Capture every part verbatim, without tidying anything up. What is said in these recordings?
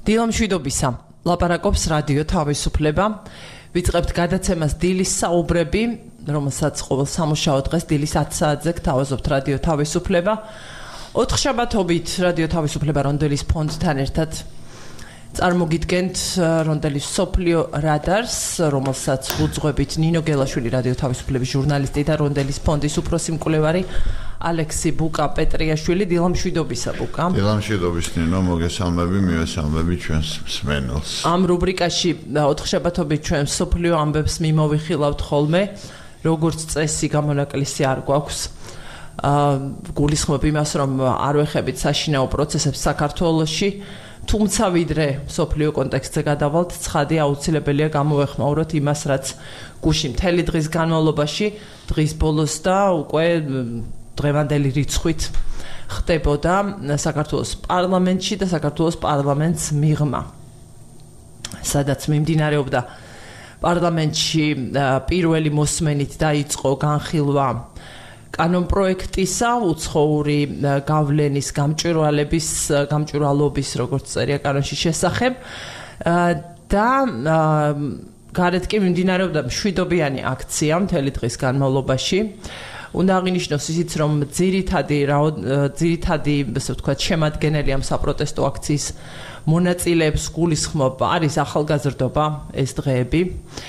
დილამშვიდობისა. ლაპარაკობს რადიო თავისუფლება. ვიწყებთ გადაცემას დილის საუბრები, რომელსაც ყოველ სამუშაო დღეს დილის ათი საათზე გთავაზობთ რადიო თავისუფლება. ოთხშაბათობით რადიო თავისუფლება რონდელის ფონდთან ერთად წარმოგიდგენთ რონდელის სოფლიო რადარს, რომელსაც უძღვებით ნინო გელაშვილი რადიო თავისუფლების ჟურნალისტი და რონდელის ფონდის უფროსი მკვლევარი ალექსი ბუკა პეტრიაშვილი. დილამშვიდობისა ბუკა. დილამშვიდობის ნინო, მოგესალმები, მივესალმები ჩვენს მსმენელს. ამ რუბრიკაში ოთხშაბათობით ჩვენ სოფლიო ამბებს მიმოვიხილავთ ხოლმე, როგორც წესი გამონაკლისი არ გვაქვს. გულისხმობ იმას, რომ არ ვეხებით საშინაო პროცესებს საქართველოში. თუმცა ვიდრე სოფლიო კონტექსტზე გადავალთ, ცხადი აუცილებელია გამოვეხმაუროთ იმას, რაც გუში მთელი დღის განმავლობაში, დღის ბოლოს და უკვე დღევანდელი რიცხვით ხდებოდა საქართველოს პარლამენტში და საქართველოს პარლამენტს მიღმა. სადაც მიმდინარეობდა პარლამენტში პირველი მოსმენით დაიწყო განხილვა კანონპროექტისა, უცხოური გავლენის გამჭვირვალების, გამჭვირვალობის, როგორც წერია კანონში შესახებ და გარეთ კი მიმდინარეობდა მშვიდობიანი აქცია მთელი დღის განმავლობაში. უნდა აღინიშნოს ისიც, რომ ძირითადი ძირითადი, ასე ვთქვათ, შემადგენელი ამ საპროტესტო აქციის მონაწილეებს გულისხმობ არის ახალგაზრდობა ეს დღეები.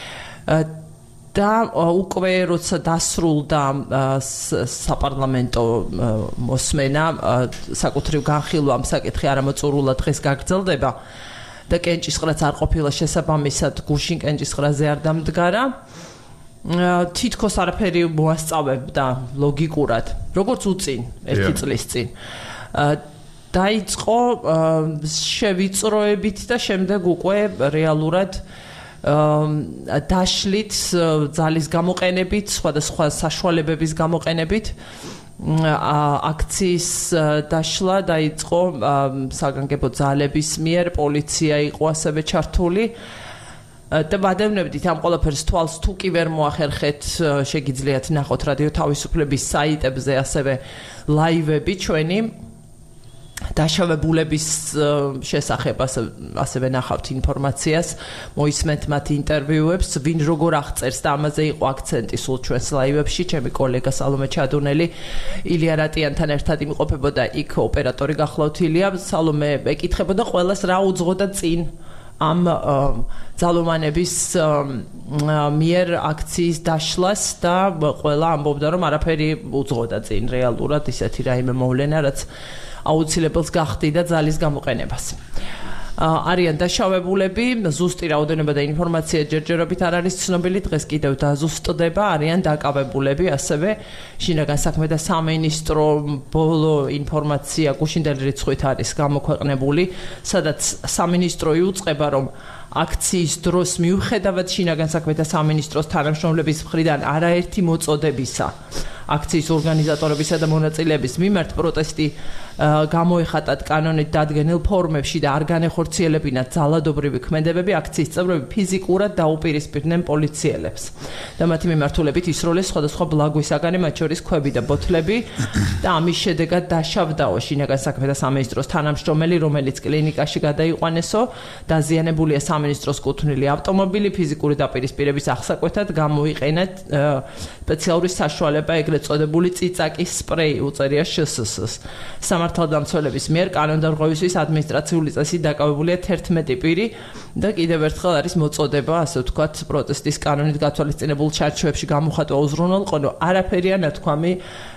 და უკვე როცა დასრულდა საპარლამენტო მოსმენა, საკუთრივ განხილვამ საკითხი არამოწურულად დღეს გაგრძელდება და კენჭისყრაც არ ყოფილა შესაბამისად გუშინ კენჭისყრაზე არ დამდგარა. თითქოს არაფერი მოასწავებდა ლოგიკურად, როგორც უწინ, ერთი წლის წინ. დაიწყო შევიწროებით და შემდეგ უკვე რეალურად დაშლით ძალის გამოყენებით, სხვადასხვა საშუალებების გამოყენებით აქციის დაშლა დაიწყო საგანგებო ძალების მიერ, პოლიცია იყო ასევე ჩართული. და ვადევნებდით ამ ყველაფერს თვალს თუ კი ვერ მოახერხეთ, შეგიძლიათ ნახოთ რადიო თავისუფლების საიტებზე ასევე ლაივები ჩვენი დაშავებულების შესახებ, ასევე ნახავთ ინფორმაციას, მოისმენთ მათ ინტერვიუებს, ვინ როგორ აღწერს და ამაზე იყო აქცენტი სულ ჩვენს ლაივებში. ჩემი კოლეგა სალომე ჩადუნელი ილია რატიანთან ერთად იმყოფებოდა იქ, ოპერატორი გახლავთ ილია. სალომე ეკითხებოდა ყველას რა უძღოდა წინ ამ ძალოვანების მიერ აქციის დაშლას და ყველა ამბობდა, რომ არაფერი უძღოდა წინ რეალურად ისეთი რაიმე მოვლენა, რაც აუცილებელს გახდიდა ძალის გამოყენებას. არიან დაშავებულები, ზუსტი რაოდენობა და ინფორმაცია ჯერჯერობით არ არის ცნობილი, დღეს კიდევ დაზუსტდება, არიან დაკავებულები, ასევე შინაგან საქმეთა სამინისტრო ბოლო ინფორმაცია გუშინდელი რიცხვით არის გამოქვეყნებული, სადაც სამინისტრო იუწყება, რომ აქციის დროს მიუხედავად შინაგან საქმეთა სამინისტროს თანამშრომლების მხრიდან არაერთი მოწოდებისა აქციის ორგანიზატორებისა და მონაწილეების მიმართ პროტესტი გამოეხატათ კანონით დადგენილ ფორმებში და არ განეხორციელებინათ ძალადობრივი ქმედებები, აქციის წევრები ფიზიკურად დაუპირისპირდნენ პოლიციელებს და მათი მიმართულებით ისროლეს სხვადასხვა ბლაგვისაგანი, მათ შორის ქვები და ბოთლები და ამის შედეგად დაშავდაო შინაგან საქმეთა სამინისტროს თანამშრომელი, რომელიც კლინიკაში გადაიყვანესო, დაზიანებულია სამინისტროს კუთვნილი ავტომობილი, ფიზიკური დაპირისპირების აღსაკვეთად გამოიყენეთ სპეციალური საშუალება, ეგრეთ წოდებული წიწაკის სპრეი, უწერია შსს-ს. სამართალდამცველების მიერ კანონდარღვევისთვის ადმინისტრაციული წესით დაკავებულია თერთმეტი პირი და კიდევ ერთხელ არის მოწოდება, ასე ვთქვათ, პროტესტის კანონით გათვალისწინებულ ჩარჩოებში გამოხატვა უზრუნველყო, არაფერია ნათქვამი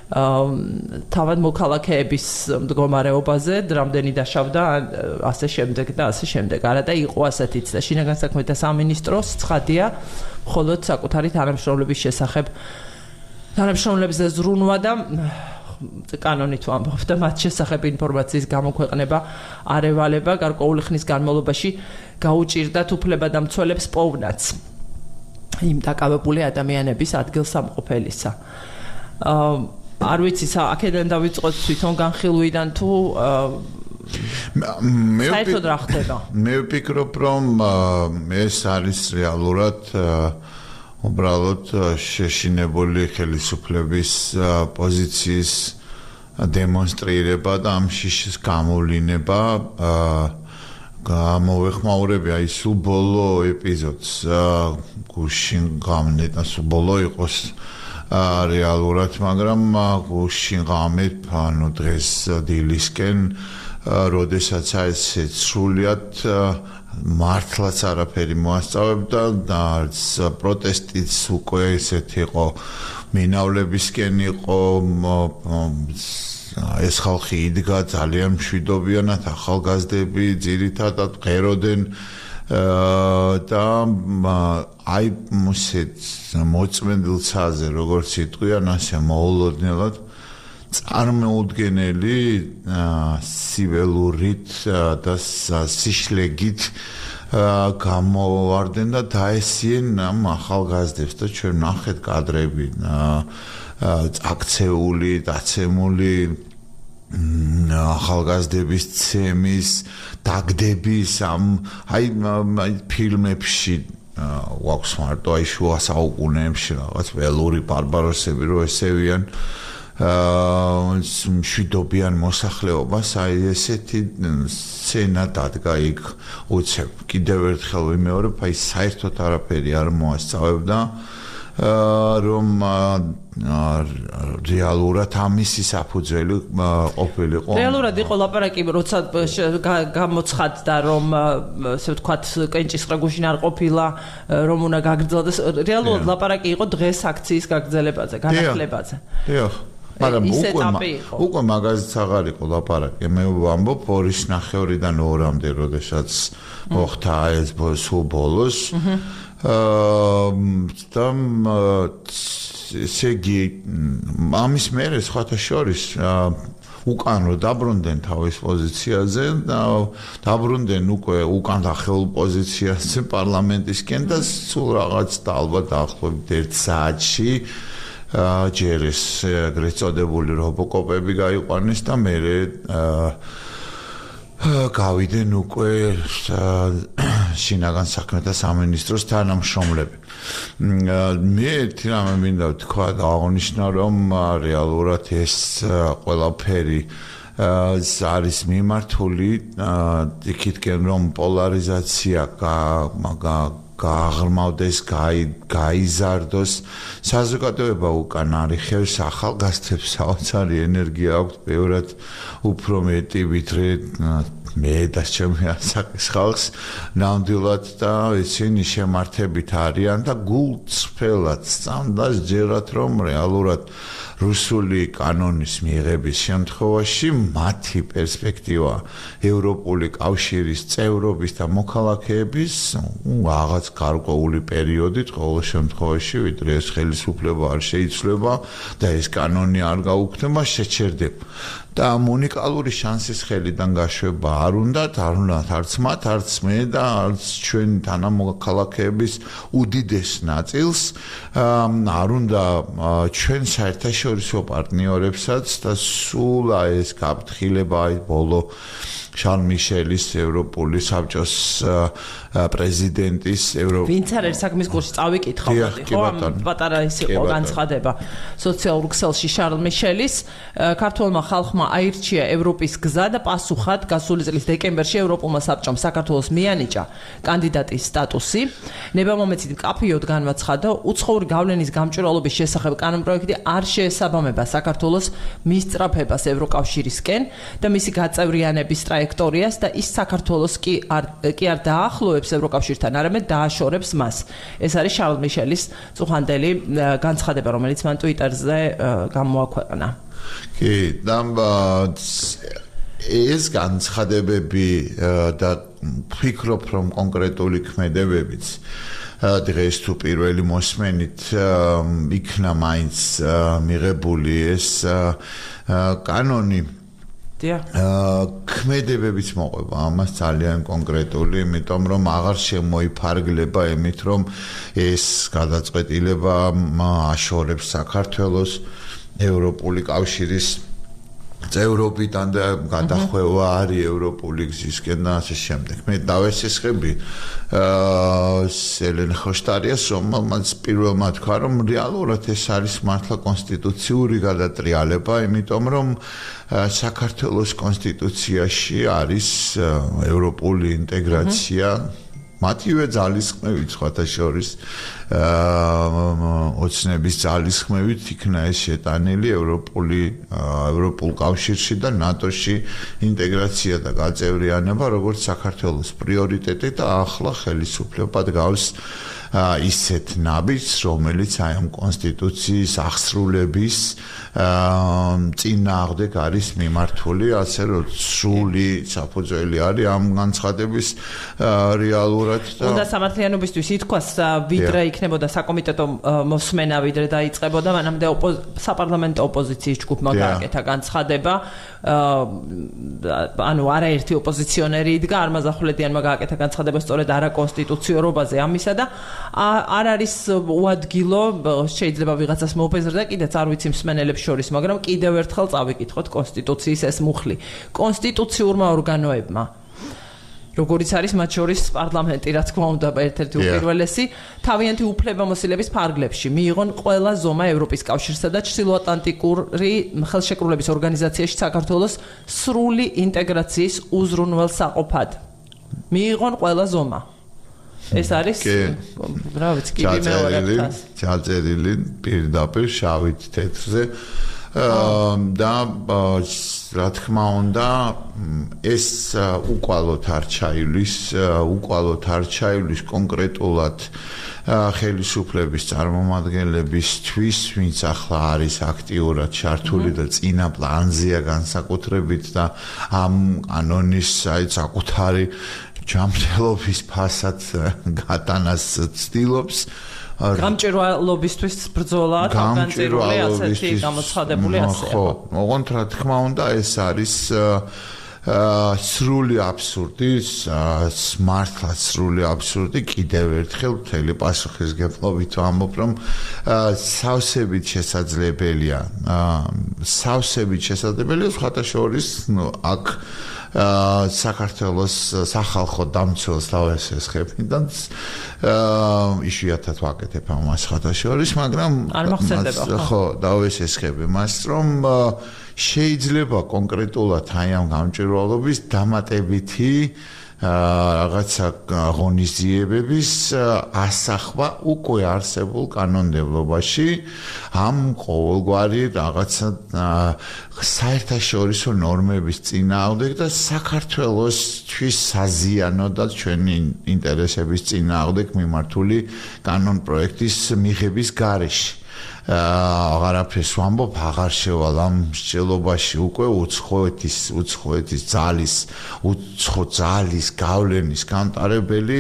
თავად მოქალაქეების მდგომარეობაზე, რამდენი დაშავდა, ასე შემდეგ და ასე შემდეგ. არა და იყო ასეთიც და შინაგან საქმეთა სამინისტროს ცხადია, მხოლოდ საკუთარი თანამშრომლების შესახებ თანამშრომლებზე ზრუნვა და კანონით ვამბობ და მათ შესახებ ინფორმაციის გამოქვეყნება არ ევალება, გარკვეული ხნის განმავლობაში გაუჭირდათ უფლებადამცველებს პოვნაც იმ დაკავებული ადამიანების ადგილსამყოფელისა. არ ვიცი, აქედან დავიწყოთ თვითონ განხილვიდან თუ საერთოდ რა ხდება? მე ვფიქრობ, რომ ეს არის რეალურად უბრალოდ შეშინებული ხელისუფლების პოზიციის დემონსტრირება და ამ შიშის გამოვლინება გამოვეხმაურებია ის სულ ბოლო ეპიზოდს გუშინ გამნეტა სულ ბოლო იყოს რეალურად მაგრამ გუშინ გამეთ ანუ დღეს დილისკენ როდესაც ეს სრულიად მართლაც არაფერი მოასწავებდა და პროტესტიც უკვე ესეთი იყო მინავლებისკენ იყო ეს ხალხი იდგა ძალიან მშვიდობიანად ახალგაზრდები ძირითადად ღეროდენ და აი მოსეთ მოწმენდილცაზე როგორც იტყვიან ასე მოულოდნელად წარმოუდგენელი სიველურით და სიშლეგით გამოვარდნენ და დაესიენ ამ ახალგაზრდებს და ჩვენ ნახეთ კადრები აქცეული, დაცემული ახალგაზრდების ცემის, დაგდების ამ აი ფილმებში ვაქვს მარტო აი შუა საუკუნეებში რაღაც ველური ბარბაროსები რო ესევიან მშვიდობიან მოსახლეობას აი ესეთი სცენა დადგა იქ უცებ კიდევ ერთხელ ვიმეორებ აი საერთოდ არაფერი არ მოასწავებდა რომ რეალურად ამისი საფუძველი ყოფილიყო რეალურად იყო ლაპარაკი როცა გამოცხადდა რომ ასე ვთქვათ კენჭისყრა გუშინ არ ყოფილა რომ უნდა გაგრძელდეს რეალურად ლაპარაკი იყო დღეს აქციის გაგრძელებაზე განახლებაზე დიახ მაგრამ უკვე უკვე მაგაზიც აღარ იყო ლაპარაკი მე ვამბობ ორი ნახევრიდან ორამდე როდესაც მოხდა ეს სულ ბოლოს და ესე იგი ამის მერე სხვათა შორის უკან რო დაბრუნდნენ თავის პოზიციაზე და დაბრუნდნენ უკვე უკან დახეულ პოზიციაზე პარლამენტისკენ და სულ რაღაც და ალბათ დაახლოებით ერთ საათში ჯერ ეს ეგრეთ წოდებული რობოკოპები გაიყვანეს და მერე გავიდნენ უკვე შინაგან საქმეთა სამინისტროს თანამშრომლები. მე ერთი რამე მინდა ვთქვა და აღნიშნა რომ რეალურად ეს ყველაფერი არის მიმართული იქითკენ რომ პოლარიზაცია გააღრმავდეს, გაიზარდოს საზოგადოება უკან არიხევს ახალგაზრდებს საოცარი ენერგია აქვთ ბევრად უფრო მეტი ვიდრე მე და ჩემი ასაკის ხალხს ნამდვილად და ისინი შემართებით არიან და გულწრფელად სწამდას ჯერათ რომ რეალურად რუსული კანონის მიღების შემთხვევაში მათი პერსპექტივა ევროპული კავშირის წევრობის და მოქალაქეების რაღაც გარკვეული პერიოდით ყოველ შემთხვევაში ვიდრე ეს ხელისუფლება არ შეიცვლება და ეს კანონი არ გაუქმდება შეჩერდება და უნიკალური შანსის ხელიდან გაშვება არ უნდათ არ უნდათ არც მათ არც მე და არც ჩვენ თანამოქალაქეების უდიდეს ნაწილს არ უნდა ჩვენ საერთაშორისო პარტნიორებსაც და სულ ეს გაფრთხილება აი ბოლო შარლ მიშელის ევროპული საბჭოს პრეზიდენტის ევროპ ვინც არის საქმის კურსი წავიკითხავდი ხო ამ პატარა ის იყო განცხადება სოციალურ ქსელში შარლ მიშელის ქართულმა ხალხმა აირჩია ევროპის გზა და პასუხად გასული წლის დეკემბერში ევროპულმა საბჭომ საქართველოს მიანიჭა კანდიდატის სტატუსი ნებამომეცით მკაფიოდ განაცხადა უცხოური გავლენის გამჭვირვალობის შესახებ კანონპროექტი არ შეესაბამება საქართველოს მისწრაფებას ევროკავშირისკენ და მისი გაწევრიანების ტრაექტორიას და ის საქართველოს კი არ კი არ დაახლოებს ევროკავშირთან, არამედ დააშორებს მას. ეს არის შარლ მიშელის წუხანდელი განცხადება, რომელიც მან ტვიტერზე გამოაქვეყნა. კი, და ეს განცხადებები და ვფიქრობ, რომ კონკრეტული ქმედებებიც დღეს თუ პირველი მოსმენით იქნა მაინც მიღებული ეს კანონი ქმედებებიც მოყვება ამას ძალიან კონკრეტული, იმიტომ რომ აღარ შემოიფარგლება იმით, რომ ეს გადაწყვეტილება აშორებს საქართველოს ევროპული კავშირის ევროპიდან და გადახვევა არის ევროპული გზისკენ და ასე შემდეგ. მე დავესესხები აა სელენ ხოშტარიას, რომელმაც პირველმა თქვა, რომ რეალურად ეს არის მართლა კონსტიტუციური გადატრიალება, იმიტომ რომ საქართველოს კონსტიტუციაში არის ევროპული ინტეგრაცია მათივე ძალისხმევით სხვათა შორის აა ოცნების ძალისხმევით იქნა ეს შეტანილი ევროპული ევროპულ კავშირში და ნატოში ინტეგრაცია და გაწევრიანება როგორც საქართველოს პრიორიტეტი და ახლა ხელისუფლება დგავს ისეთ ნაბიჯს, რომელიც აი ამ კონსტიტუციის აღსრულების წინააღმდეგ არის მიმართული, ასე რომ სრული საფუძველი არის ამ განცხადების რეალურად და უნდა სამართლიანობისთვის ითქვას, ვიდრე იქნებოდა საკომიტეტო მოსმენა, ვიდრე დაიწყებოდა, მანამდე საპარლამენტო ოპოზიციის ჯგუფმა გააკეთა განცხადება, ანუ არაერთი ოპოზიციონერი იდგა, არმაზახულედიანმა გააკეთა განცხადება სწორედ არაკონსტიტუციურობაზე ამისა და არ არის უადგილო, შეიძლება ვიღაცას მოუპეზრდა კიდეც არ ვიცი მსმენელებს შორის, მაგრამ კიდევ ერთხელ წავიკითხოთ კონსტიტუციის ეს მუხლი. კონსტიტუციურმა ორგანოებმა, როგორც არის მათ შორის პარლამენტი, რა თქმა უნდა, ერთ-ერთი უპირველესი, თავიანთი უფლებამოსილების ფარგლებში მიიღონ ყველა ზომა ევროპის კავშირსა და ჩრდილოატლანტიკური ხელშეკრულების ორგანიზაციაში საქართველოს სრული ინტეგრაციის უზრუნველსაყოფად. მიიღონ ყველა ზომა. ეს არის რა ვიცი კიდე მეორე ფას ჩაწერილი პირდაპირ შავით თეთრზე და რა თქმა უნდა ეს უკვალოდ არ ჩაივლის უკვალოდ არ ჩაივლის კონკრეტულად ხელისუფლების წარმომადგენლებისთვის, ვინც ახლა არის აქტიურად ჩართული და წინა პლანზეა განსაკუთრებით და ამ კანონის აი საკუთარი ჯანმრთელობის ფასად გატანას ცდილობს. გამჭვირვალობისთვის ბრძოლა, თავგანწირული ასეთი გამოცხადებული ასე. ხო, ოღონდ რა თქმა უნდა ეს არის სრული აბსურდი, მართლა სრული აბსურდი, კიდევ ერთხელ მთელი პასუხისგებლობით ვამბობ, რომ სავსებით შესაძლებელია, სავსებით შესაძლებელია სხვათა შორის, ნუ აქ საქართველოს სახალხო დამცველს დავესესხებიდან იშვიათად ვაკეთებ ამას სხვათა შორის, მაგრამ არ მახსენდება ხო, დავესესხები მას, რომ შეიძლება კონკრეტულად აი ამ გამჭვირვალობის დამატებითი რაღაცა ღონისძიებების ასახვა უკვე არსებულ კანონმდებლობაში ამ ყოველგვარი რაღაცა საერთაშორისო ნორმების წინააღმდეგ და საქართველოსთვის საზიანო და ჩვენი ინტერესების წინააღმდეგ მიმართული კანონპროექტის მიღების გარეშე. აღარაფერს ვამბობ, აღარ შევალ ამ მსჯელობაში უკვე უცხოეთის უცხოეთის ძალის უცხო ძალის გავლენის გამტარებელი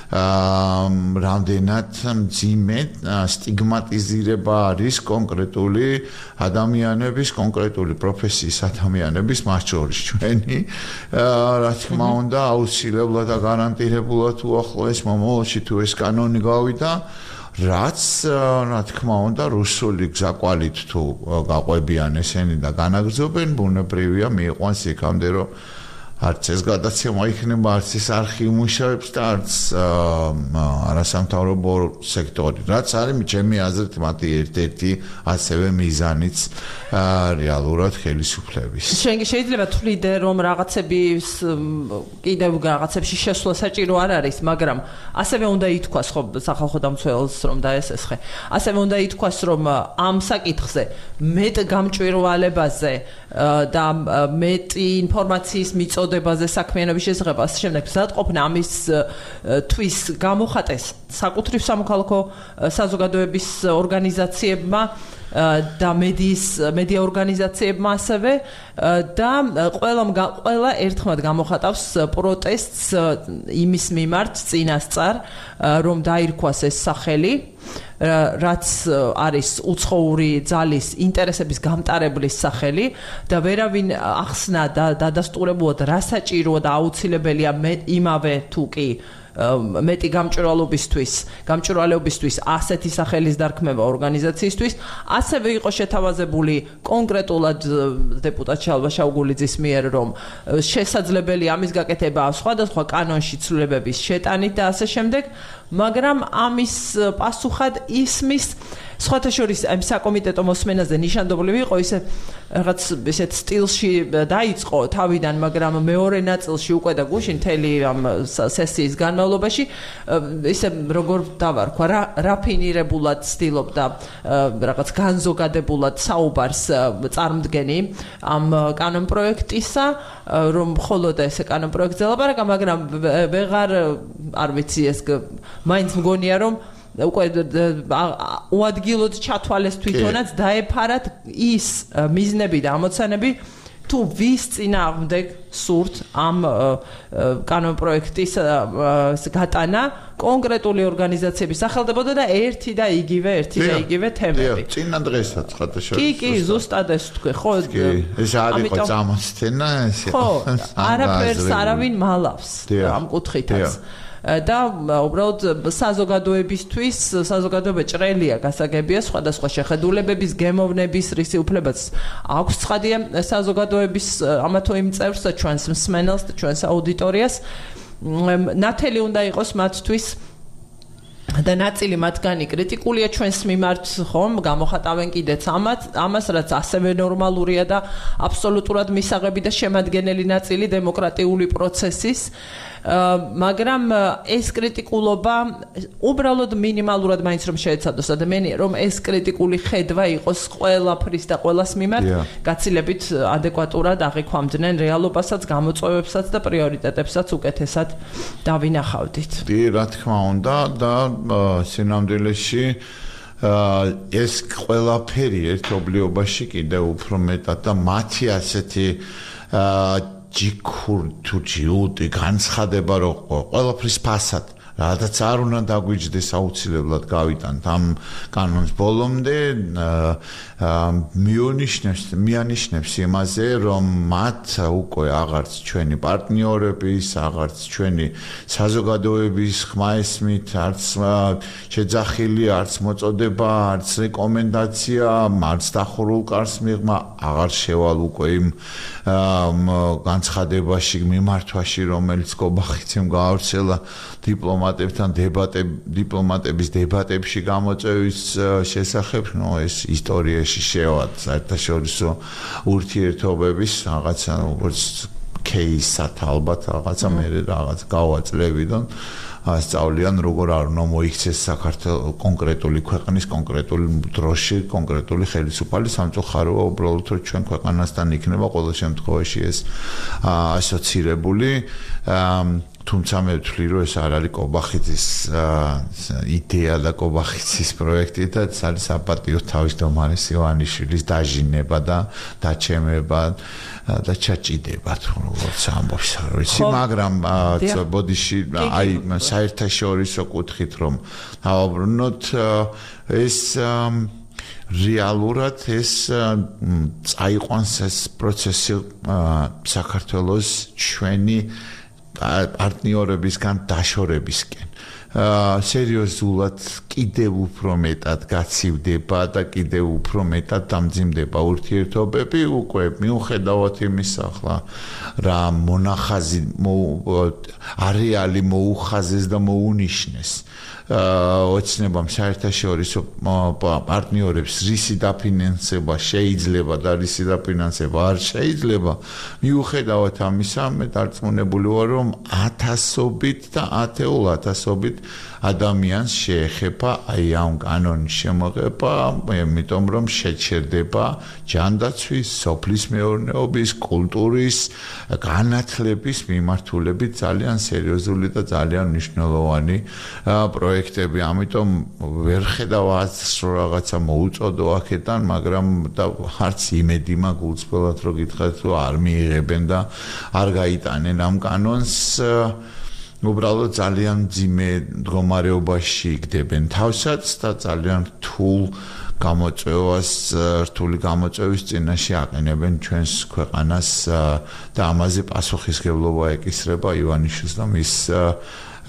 რამდენად მძიმე სტიგმატიზირება არის კონკრეტული ადამიანების, კონკრეტული პროფესიის ადამიანების, მათ შორის ჩვენი, რა თქმა უნდა, აუცილებლად და გარანტირებულად უახლოეს მომავალში თუ ეს კანონი გავიდა, რაც რა თქმა უნდა რუსული გზაკვალით თუ გაყვებიან ესენი და განაგრძობენ, ბუნებრივია მიიყვანს იქამდე, რომ არც ეს გადაცემა იქნება, არც ეს არხი იმუშავებს და არც არასამთავრობო სექტორი, რაც არის ჩემი აზრით მათი ერთ-ერთი ასევე მიზანიც რეალურად ხელისუფლების. შეიძლება თვლიდე, რომ რაღაცების კიდევ რაღაცებში შესვლა საჭირო არ არის, მაგრამ ასევე უნდა ითქვას, ხო, სახალხო დამცველს რომ დაესესხე. ასევე უნდა ითქვას, რომ ამ საკითხზე მეტ გამჭვირვალებაზე და მეტი ინფორმაციის მიწოდებაზე საქმიანობის შესახებ ასე შემდეგ მზადყოფნა ამის თვის გამოხატეს საკუთრივ სამოქალაქო საზოგადოების ორგანიზაციებმა და მედიის მედია ორგანიზაციებმა ასევე და ყველა ყველა ერთხმად გამოხატავს პროტესტს იმის მიმართ წინასწარ, რომ დაირქვას ეს სახელი, რაც არის უცხოური ძალის ინტერესების გამტარებლის სახელი და ვერავინ ახსნა და დადასტურებულად რა საჭიროა და აუცილებელია იმავე თუ კი მეტი გამჭვირვალობისთვის, გამჭვირვალეობისთვის ასეთი სახელის დარქმევა ორგანიზაციისთვის, ასევე იყო შეთავაზებული კონკრეტულად დეპუტატ შალვა შაუგულიძის მიერ, რომ შესაძლებელი ამის გაკეთება სხვადასხვა კანონში ცვლილებების შეტანით და ასე შემდეგ, მაგრამ ამის პასუხად ისმის სხვათა შორის ამ საკომიტეტო მოსმენაზე ნიშანდობლივ იყო ისე რაღაც ესეთ სტილში დაიწყო თავიდან, მაგრამ მეორე ნაწილში უკვე და გუშინ მთელი ამ სესიის განმავლობაში ისე როგორ დავარქვა, რაფინირებულად ცდილობდა რაღაც განზოგადებულად საუბარს წარმდგენი ამ კანონპროექტისა, რომ მხოლოდ ესე კანონპროექტზე ლაპარაკა, მაგრამ ვეღარ არ ვიცი ეს მაინც მგონია რომ უკვე უადგილოდ ჩათვალეს თვითონაც დაეფარათ ის მიზნები და ამოცანები თუ ვის წინააღმდეგ სურთ ამ კანონპროექტის გატანა კონკრეტული ორგანიზაციების სახელდებოდა და ერთი და იგივე ერთი და იგივე თემები. წინა დღესაც ხათაშორის. კი, კი, ზუსტად ეს თქვი, ხო? ეს არ იყო წამოსთენა, ეს იყო. არაფერს არავინ მალავს ამ კუთხითაც. და უბრალოდ საზოგადოებისთვის საზოგადოება ჭრელია გასაგებია სხვადასხვა შეხედულებების გემოვნების რისი უფლებაც აქვს ცხადია საზოგადოების ამა თუ იმ წევრს და ჩვენს მსმენელს და ჩვენს აუდიტორიას ნათელი უნდა იყოს მათთვის და ნაწილი მათგანი კრიტიკულია ჩვენს მიმართ ხომ გამოხატავენ კიდეც ამას ამას რაც ასევე ნორმალურია და აბსოლუტურად მისაღები და შემადგენელი ნაწილი დემოკრატიული პროცესის მაგრამ ეს კრიტიკულობა უბრალოდ მინიმალურად მაინც რომ შეეცადოს ადამიანია რომ ეს კრიტიკული ხედვა იყოს ყველაფრის და ყველას მიმართ გაცილებით ადეკვატურად აღიქვამდნენ რეალობასაც, გამოწვევებსაც და პრიორიტეტებსაც უკეთესად დავინახავდით. კი, რა თქმა უნდა და სინამდვილეში ეს ყველაფერი ერთობლიობაში კიდევ უფრო მეტად და მათი ასეთი ჯიქურ თუ ჯიუტი განცხადება რო ყველაფრის ფასად რადგან არ უნდა დაგვიჯდეს აუცილებლად გავიტანთ ამ კანონს ბოლომდე მიანიშნებს მიანიშნებს იმაზე რომ მათ უკვე აღარც ჩვენი პარტნიორების აღარც ჩვენი საზოგადოების ხმა ესმით არც შეძახილი არც მოწოდება არც რეკომენდაცია არც დახურულ კარს მიღმა აღარ შევალ უკვე იმ განცხადებაში მიმართვაში რომელიც კობახიცემ გაავრცელა დიპლომატებთან დებატებ დიპლომატების დებატებში გამოწვევის შესახებ, ნუ ეს ისტორიაში შევად საერთაშორისო ურთიერთობების რაღაცა როგორც кейსად ალბათ რაღაცა მე რაღაც გავაძლევიდან ასწავლიან როგორ არ უნდა მოიქცეს საქართველოს კონკრეტული ქვეყნის კონკრეტული დროში კონკრეტული ხელისუფალი სამწუხაროა უბრალოდ რომ ჩვენ ქვეყანასთან იქნება ყოველ შემთხვევაში ეს ასოცირებული თუმცა მე ვთვლი რომ ეს არ არის კობახიძის იდეა და კობახიძის პროექტი და ეს არის საპატიო თავმჯდომარის ივანიშვილის დაჟინება და დაჩემება და ჩაჭიდება როგორც ამბობს ვიცი მაგრამ ბოდიში აი საერთაშორისო კუთხით რომ დავაბრუნოთ ეს რეალურად ეს წაიყვანს ეს პროცესი საქართველოს ჩვენი პარტნიორებისგან დაშორებისკენ სერიოზულად კიდევ უფრო მეტად გაცივდება და კიდევ უფრო მეტად დამძიმდება ურთიერთობები უკვე მიუხედავად იმისა ახლა რა მონახაზი არეალი მოუხაზეს და მოუნიშნეს ოცნებამ საერთაშორისო პარტნიორებს რისი დაფინანსება შეიძლება და რისი დაფინანსება არ შეიძლება მიუხედავად ამისა მე დარწმუნებული ვარ რომ ათასობით და ათეულ ათასობით ადამიანს შეეხება აი ამ კანონის შემოღება იმიტომ რომ შეჩერდება ჯანდაცვის, სოფლის მეურნეობის, კულტურის, განათლების მიმართულებით ძალიან სერიოზული და ძალიან მნიშვნელოვანი პროექტები ამიტომ ვერ ხედავ აზრს რომ რაღაცა მოუწოდო აქედან მაგრამ და არც იმედი მაქვს უცბად რომ გითხრათ რომ არ მიიღებენ და არ გაიტანენ ამ კანონს უბრალოდ ძალიან ძიმე მდგომარეობაში იქდებენ თავსაც და ძალიან რთულ გამოწვევას რთული გამოწვევის წინაშე აყენებენ ჩვენს ქვეყანას და ამაზე პასუხისგებლობა ეკისრება ივანიშვილს და მის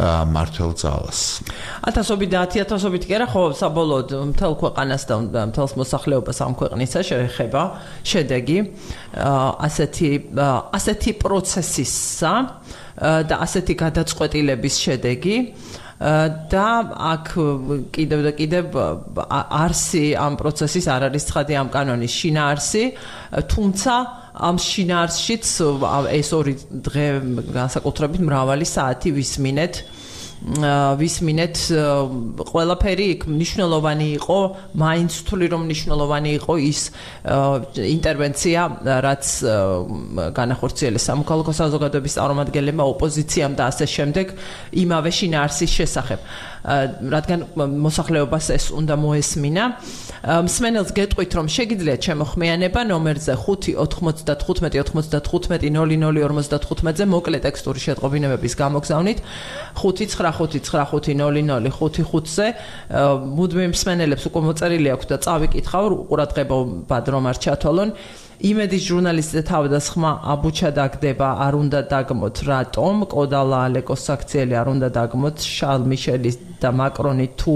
მართლ ძალას. ათასობით და ათასობით კი არა, ხო, საბოლოოდ მთელ ქვეყანას და მთელს მოსახლეობას ამ ქვეყნისა შეეხება შედეგი ასეთი ასეთი პროცესისა და ასეთი გადაწყვეტილების შედეგი და აქ კიდევ და კიდევ არსი ამ პროცესის არ არის ცხადი ამ კანონის შინაარსი, თუმცა ამ შინაარსშიც ეს ორი დღე განსაკუთრებით მრავალი საათი ვისმინეთ ვისმინეთ ყველაფერი იქ მნიშვნელოვანი იყო, მაინც ვთვლი რომ მნიშვნელოვანი იყო ის ინტერვენცია, რაც განახორციელეს სამოქალაქო საზოგადოების წარმომადგენლებმა, ოპოზიციამ და ასე შემდეგ იმავე შინაარსის შესახებ. რადგან მოსახლეობას ეს უნდა მოესმინა. მსმენელს გეტყვით, რომ შეგიძლიათ შემოხმიანება ნომერზე ხუთი ოთხმოცდათხუთმეტი ოცდათხუთმეტი ნოლი ნოლი ორმოცდათხუთმეტზე მოკლე ტექსტური შეტყობინებების გამოგზავნით ხუთი ცხრა ხუთი ცხრა ხუთი ნოლი ნოლი ხუთი ხუთზე. მუდმივ მსმენელებს უკვე მოწერილი აქვს და წავიკითხავ, ყურადღებობად რომ არ ჩათვალონ. იმედის ჟურნალისტთა თავდასხმა აბუჩა დაგდება, არ უნდა დაგმოთ რატომ, კოდალა ალეკოს საქციელი არ უნდა დაგმოთ, შარლ მიშელის და მაკრონი თუ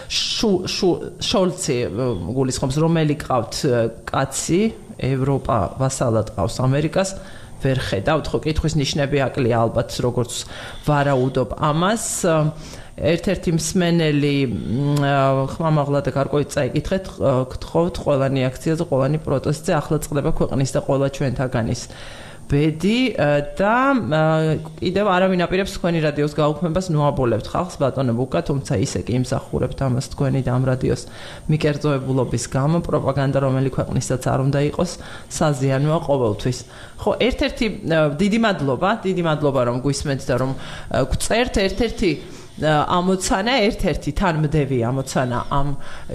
შოლცი გულისხმობს, რომელი ყავთ კაცი, ევროპა ვასალად ყავს ამერიკას, ვერ ხედავთ, ხო კითხვის ნიშნები აკლია ალბათ, როგორც ვარაუდობ ამას. ერთ-ერთი მსმენელი ხმამაღლა და გარკვევით წაიკითხეთ, გთხოვთ ყველანი აქციაზე, ყველანი პროტესტზე, ახლა წყდება ქვეყნის და ყველა ჩვენთაგანის ბედი და კიდევ არავინ აპირებს თქვენი რადიოს გაუქმებას, ნუაბოლებთ ხალხს ბატონო ბუკა, თუმცა ისე კი იმსახურებთ ამას თქვენი და ამ რადიოს მიკერძოებულობის გამო, პროპაგანდა რომელი ქვეყნისაც არ უნდა იყოს, საზიანოა ყოველთვის. ხო, ერთ-ერთი დიდი მადლობა, დიდი მადლობა რომ გვისმენთ და რომ გწერთ, ერთ-ერთი ამოცანა, ერთ-ერთი თანმდევი ამოცანა ამ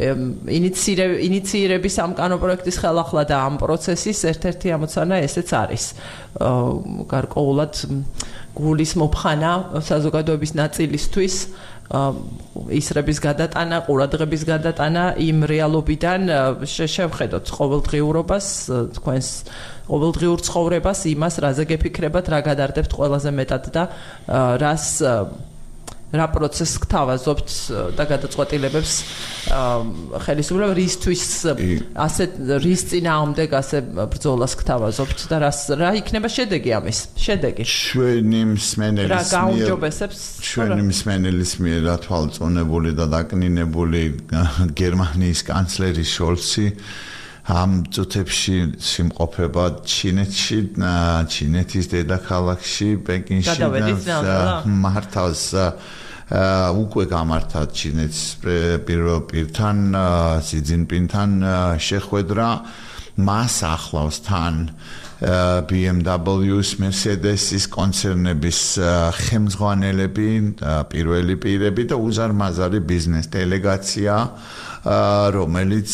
ინიციირების ამ კანონპროექტის ხელახლა და ამ პროცესის ერთ-ერთი ამოცანა ესეც არის. გარკვეულად გულის მოფხანა საზოგადოების ნაწილისთვის ისრების გადატანა, ყურადღების გადატანა იმ რეალობიდან შევხედოთ ყოველდღიურობას, თქვენს ყოველდღიურ ცხოვრებას, იმას, რაზე გეფიქრებათ, რა გადარდებთ ყველაზე მეტად და რას რა პროცესს გთავაზობთ და გადაწყვეტილებებს ხელისუფლება რისთვის ასე რის წინააღმდეგ ასე ბრძოლას გთავაზობთ და რა იქნება შედეგი ამის? შედეგი. ჩვენი მსმენელის რა გაუმჯობესებს? ჩვენი მსმენელის მიერ დათვალწუნებული და დაკნინებული გერმანიის კანცლერი შოლცი ამ წუთებში სიმყოფება ჩინეთში, ჩინეთის დედაქალაქში, პეკინში და მართავს უკვე გამართა ჩინეთის პირველ პირთან, სი ძინპინთან შეხვედრა, მას ახლავს თან ბი ემ დაბლიუს, Mercedes-ის კონცერნების ხელმძღვანელები, პირველი პირები და უზარმაზარი ბიზნეს დელეგაცია, რომელიც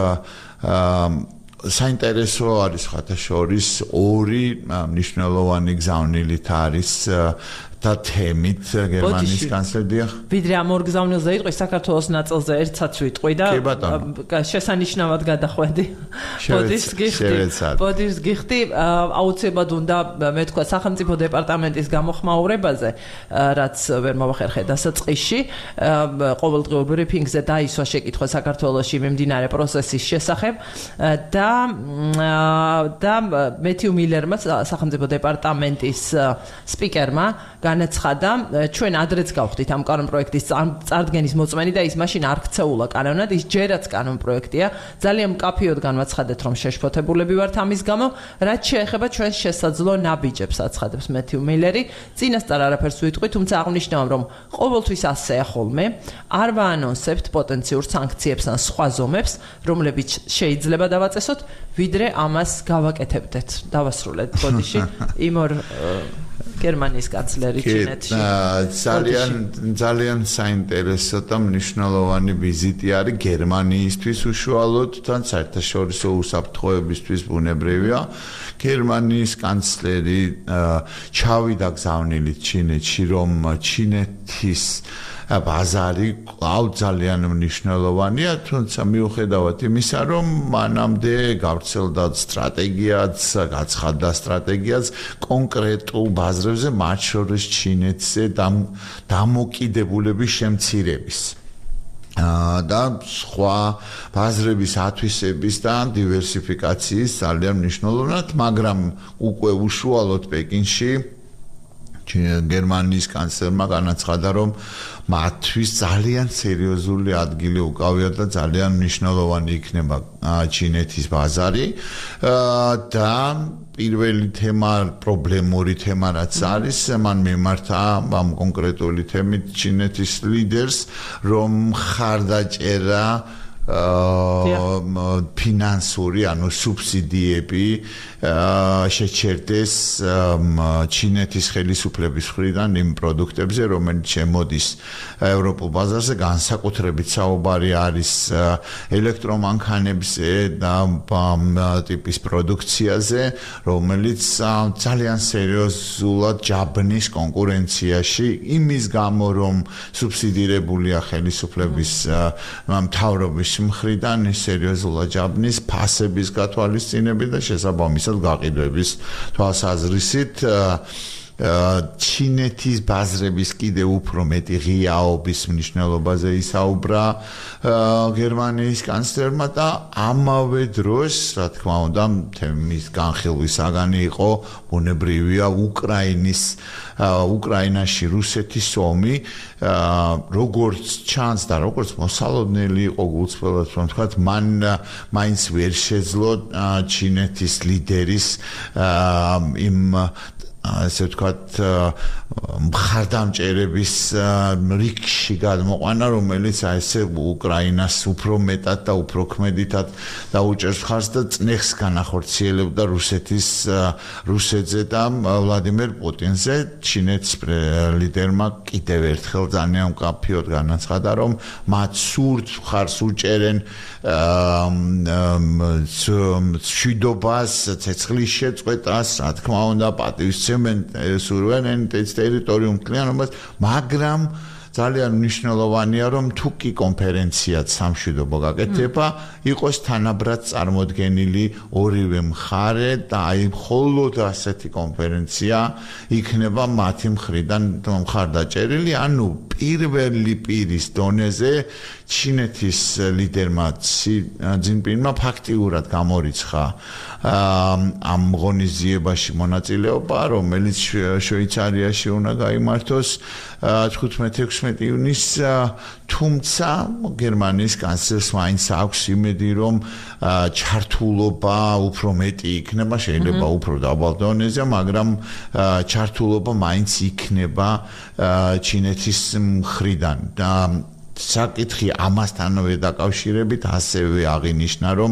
საინტერესო არის ხათა შორის ორი მნიშვნელოვანი გზავნილით არის და თემით გერმანიის კანცლერია. ვიდრე ამ ორ გზავნილზე იტყვი, საქართველოს ნაწილზე ერთსაც ვიტყვი და შესანიშნავად გადახვედი. ბოდიშს გიხდი. ბოდიშს გიხდი, აუცილებლად უნდა მე თქვა სახელმწიფო დეპარტამენტის გამოხმაურებაზე, რაც ვერ მოვახერხე დასაწყისში, ყოველდღიურ ბრიფინგზე დაისვა შეკითხვა საქართველოში მიმდინარე პროცესის შესახებ და და მეთიუ მილერმა სახელმწიფო დეპარტამენტის სპიკერმა განაცხადა, ჩვენ ადრეც გავხდით ამ კანონპროექტის წარდგენის მოწმენი და ის მაშინ არ ქცეულა კანონად, ის ჯერაც კანონპროექტია. ძალიან მკაფიოდ განვაცხადეთ, რომ შეშფოთებულები ვართ ამის გამო, რაც შეეხება ჩვენს შესაძლო ნაბიჯებს, აცხადებს მეთიუ მილერი. წინასწარ არაფერს ვიტყვი, თუმცა აღნიშნავ, რომ ყოველთვის ასეა ხოლმე, არ ვაანონსებთ პოტენციურ სანქციებს ან სხვა ზომებს, რომლებიც შეიძლება დავაწესოთ, ვიდრე ამას გავაკეთებდეთ. დავასრულეთ ბოდიში იმ ორ გერმანიის კანცლერი ჩინეთში. ძალიან ძალიან საინტერესო და მნიშვნელოვანი ვიზიტი არის გერმანიისთვის უშუალოდ და საერთაშორისო უსაფრთხოებისთვის ბუნებრივია. გერმანიის კანცლერი ჩავიდა გზავნილით ჩინეთში, რომ ჩინეთის ბაზარი კვლავ ძალიან მნიშვნელოვანია, თუმცა მიუხედავად იმისა, რომ მანამდე გავრცელდა სტრატეგიაც, გაცხადდა სტრატეგიაც კონკრეტულ ბაზრებზე, მათ შორის ჩინეთზე დამოკიდებულების შემცირების. და სხვა ბაზრების ათვისების და დივერსიფიკაციის ძალიან მნიშვნელოვნად, მაგრამ უკვე უშუალოდ პეკინში გერმანიის კანცლერმა განაცხადა, რომ მათთვის ძალიან სერიოზული ადგილი უკავია და ძალიან მნიშვნელოვანი იქნება ჩინეთის ბაზარი და პირველი თემა, პრობლემური თემა რაც არის, მან მიმართა ამ კონკრეტული თემით ჩინეთის ლიდერს, რომ ხარდაჭერა ფინანსური, ანუ სუბსიდიები შეჩერდეს ჩინეთის ხელისუფლების მხრიდან იმ პროდუქტებზე, რომელიც შემოდის ევროპულ ბაზარზე, განსაკუთრებით საუბარი არის ელექტრომანქანებზე და ტიპის პროდუქციაზე, რომელიც ძალიან სერიოზულად ჯაბნის კონკურენციაში, იმის გამო, რომ სუბსიდირებულია ხელისუფლების მთავრობის მხრიდან სერიოზულად ჯაბნის ფასების გათვალისწინებით და შესაბამისად გაყიდვების თვალსაზრისით ჩინეთის ბაზრების კიდევ უფრო მეტი ღიაობის მნიშვნელობაზე ისაუბრა გერმანიის კანცლერმა და ამავე დროს, რა თქმა უნდა, თემის განხილვის საგანი იყო ბუნებრივია უკრაინის უკრაინაში რუსეთის ომი, როგორც ჩანს და როგორც მოსალოდნელი იყო გულწრფელად რომ თქვა, მან მაინც ვერ შეძლო ჩინეთის ლიდერის იმ ასე ვთქვათ მხარდამჭერების რიგში გადმოყვანა, რომელიც აი ესე უკრაინას უფრო მეტად და უფრო ქმედითად დაუჭერს მხარს და წნეხს განახორციელებდა რუსეთის რუსეთზე და ვლადიმერ პუტინზე. ჩინეთის ლიდერმა კიდევ ერთხელ ძალიან მკაფიოდ განაცხადა, რომ მათ სურთ მხარს უჭერენ მშვიდობას, ცეცხლის შეწყვეტას, რა თქმა უნდა, პატივისცემენ სურვენ ტერიტორიულ კლიანობას, მაგრამ ძალიან მნიშვნელოვანია, რომ თუ კი კონფერენციაც სამშვიდობო გაკეთება, იყოს თანაბრად წარმოდგენილი ორივე მხარე და აი მხოლოდ ასეთი კონფერენცია იქნება მათი მხრიდან მხარდაჭერილი, ანუ პირველი პირის დონეზე ჩინეთის ლიდერმა ცი ძინპინმა ფაქტიურად გამორიცხა ამ ღონისძიებაში მონაწილეობა, რომელიც შვეიცარიაში უნდა გაიმართოს თხუთმეტი ექვსმეტი ივნისს, თუმცა გერმანიის კანცლერს მაინც აქვს იმედი, რომ ჩართულობა უფრო მეტი იქნება, შეიძლება უფრო დაბალ დონეზე, მაგრამ ჩართულობა მაინც იქნება ჩინეთის მხრიდან და საკითხი ამასთანავე დაკავშირებით ასევე აღინიშნა, რომ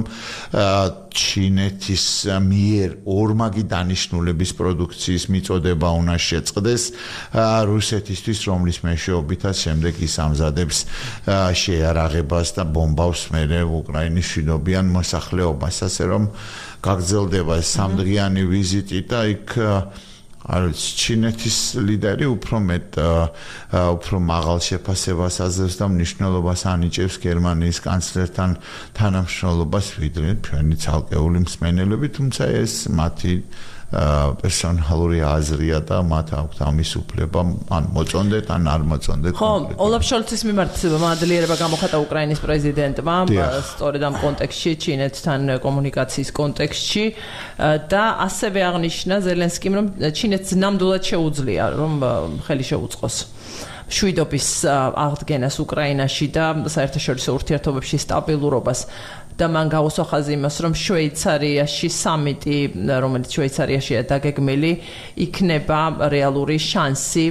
ჩინეთის მიერ ორმაგი დანიშნულების პროდუქციის მიწოდება უნდა შეწყდეს რუსეთისთვის, რომლის მეშვეობითაც შემდეგ ის ამზადებს შეიარაღებას და ბომბავს მერე უკრაინის მშვიდობიან მოსახლეობას, ასე რომ გაგრძელდება სამდღიანი ვიზიტი და იქ არის ჩინეთის ლიდერი უფრო მეტ უფრო მაღალ შეფასებას აძლევს და მნიშვნელობას ანიჭებს გერმანიის კანცლერთან თანამშრომლობას, ვიდრე ჩვენი ცალკეული მსმენელები, თუმცა ეს მათი პერსონალური აზრია და მათ აქვთ ამის უფლება, ან მოწონდეთ, ან არ მოწონდეთ. ხო, ოლაფ შოლცის მიმართ მადლიერება გამოხატა უკრაინის პრეზიდენტმა, სწორედ ამ კონტექსტში, ჩინეთთან კომუნიკაციის კონტექსტში და ასევე აღნიშნა ზელენსკიმ, რომ ჩინეთს ნამდვილად შეუძლია, რომ ხელი შეუწყოს მშვიდობის აღდგენას უკრაინაში და საერთაშორისო ურთიერთობებში სტაბილურობას. და მან გაუსვა ხაზი იმას, რომ შვეიცარიაში სამიტი, რომელიც შვეიცარიაშია დაგეგმილი, იქნება რეალური შანსი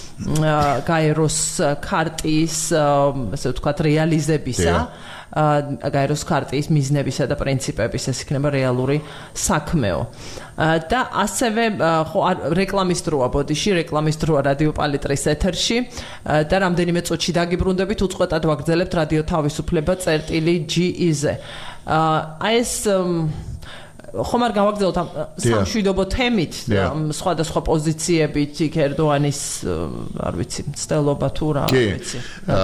გაეროს ქარტიის, ასე ვთქვათ, რეალიზებისა, გაეროს ქარტიის მიზნებისა და პრინციპების, ეს იქნება რეალური საქმეო. და ასევე ხო რეკლამის დროა ბოდიში, რეკლამის დროა რადიო პალიტრის ეთერში და რამდენიმე წუთში დაგიბრუნდებით, უწყვეტად ვაგრძელებთ რადიო თავისუფლება წერტილი ჯი ი-ზე. აი ეს ხომ არ გავაგზავნოთ ამ სამშვიდობო თემით, სხვადასხვა პოზიციებით იქ ერდოანის, არ ვიცი, მცდელობა თუ რა, არ ვიცი.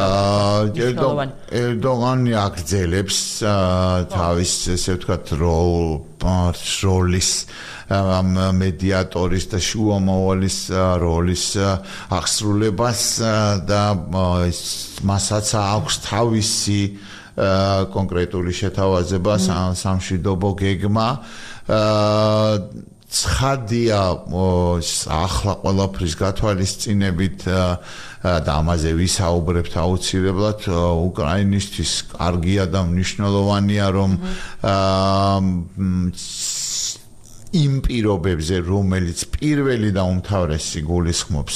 ერდოანი აგრძელებს თავის, ესე ვთქვათ, როლის მედიატორის და შუამავლის როლის აღსრულებას და მასაც აქვს თავისი კონკრეტული შეთავაზება სამშვიდობო გეგმა ცხადია ახლა ყველაფრის გათვალისწინებით და ამაზე ვისაუბრებთ აუცილებლად უკრაინისთვის კარგია და მნიშვნელოვანია რომ იმ პირობებზე რომელიც პირველი და უმთავრესი გულისხმობს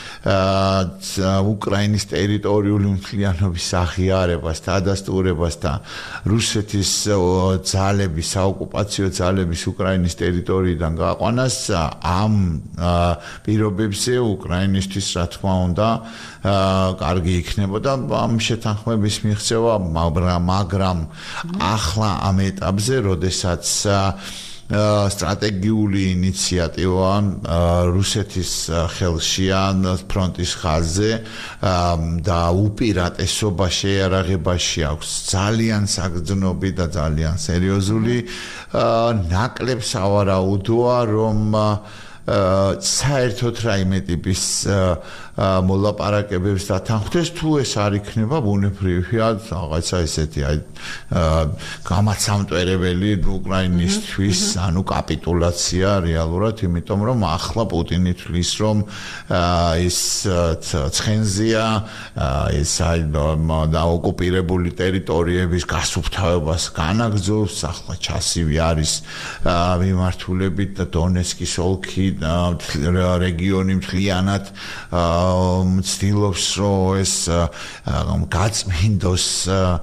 უკრაინის ტერიტორიული მთლიანობის აღიარებას და ადასტურებას და რუსეთის ძალების, საოკუპაციო ძალების უკრაინის ტერიტორიიდან გაყვანას ამ პირობებზე უკრაინისთვის რა თქმა უნდა კარგი იქნებოდა ამ შეთანხმების მიღწევა, მაგრამ ახლა ამ ეტაპზე, როდესაც სტრატეგიული ინიციატივა რუსეთის ხელშია ფრონტის ხაზზე და უპირატესობა შეიარაღებაში აქვს ძალიან საგრძნობი და ძალიან სერიოზული ნაკლებს ავარაუდოა რომ საერთოდ რაიმე ტიპის მოლაპარაკებებს დათანხმდეს თუ ეს არ იქნება ბუნებრივია რაღაცა ესეთი აი გამაცამტვერებელი უკრაინისთვის ანუ კაპიტულაცია რეალურად იმიტომ რომ ახლა პუტინი თვლის რომ ეს ცხენზია ეს აი დაოკუპირებული ტერიტორიების გასუფთავებას განაგრძობს ახლა ჩასივი არის მიმართულებით და დონეცკის ოლქი რეგიონი მთლიანად მცდილობს რომ ეს გაწმინდოს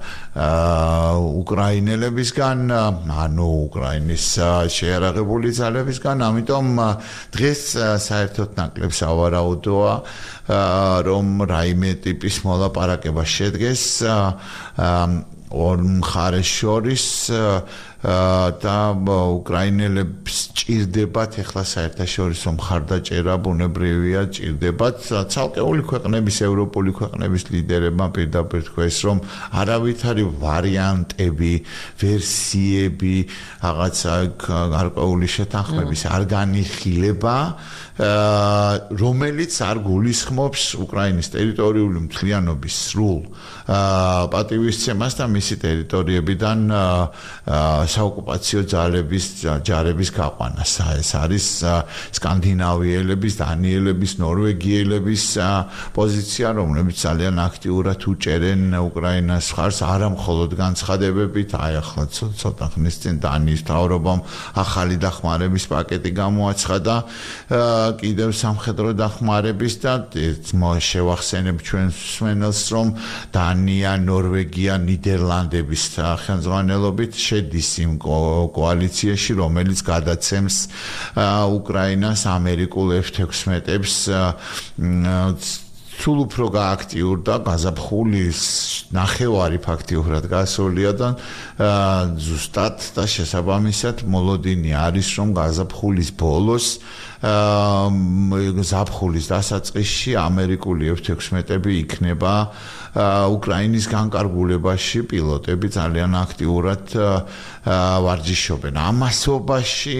უკრაინელებისგან ანუ უკრაინის შეიარაღებული ძალებისგან ამიტომ დღეს საერთოდ ნაკლებს ავარაუდოა რომ რაიმე ტიპის მოლაპარაკება შედგეს ორ მხარეს შორის და უკრაინელებს ჭირდებათ ეხლა საერთაშორისო მხარდაჭერა ბუნებრივია ჭირდებათ ცალკეული ქვეყნების ევროპული ქვეყნების ლიდერებმა პირდაპირ თქვეს რომ არავითარი ვარიანტები ვერსიები რაღაცა გარკვეული შეთანხმების არ განიხილება რომელიც არ გულისხმობს უკრაინის ტერიტორიული მთლიანობის სრულ პატივისცემას და მისი ტერიტორიებიდან საოკუპაციო ძალების ჯარების გაყვანას. ეს არის სკანდინავიელების, დანიელების, ნორვეგიელების პოზიცია, რომლებიც ძალიან აქტიურად უჭერენ უკრაინას მხარს, არა მხოლოდ განცხადებებით, აი ახლა ცოტა ხნის წინ დანიის მთავრობამ ახალი დახმარების პაკეტი გამოაცხადა, კიდევ სამხედრო დახმარების და შევახსენებ ჩვენს მსმენელს, რომ დანია, ნორვეგია, ნიდერლანდების ხელმძღვანელობით შედის იმ კოალიციაში, რომელიც გადაცემს უკრაინას ამერიკულ ეფ ექვსმეტებს სულ უფრო გააქტიურდა გაზაფხულის ნახევარი ფაქტიურად გასულია და ზუსტად და შესაბამისად მოლოდინი არის რომ გაზაფხულის ბოლოს ზაფხულის დასაწყისში ამერიკული ეფ ექვსმეტები იქნება უკრაინის განკარგულებაში პილოტები ძალიან აქტიურად ვარჯიშობენ ამასობაში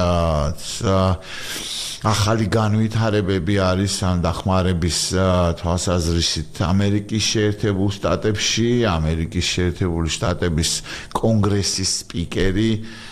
ახალი განვითარებები არის ამ დახმარების თვალსაზრისით ამერიკის შეერთებულ შტატებში ამერიკის შეერთებული შტატების კონგრესის სპიკერი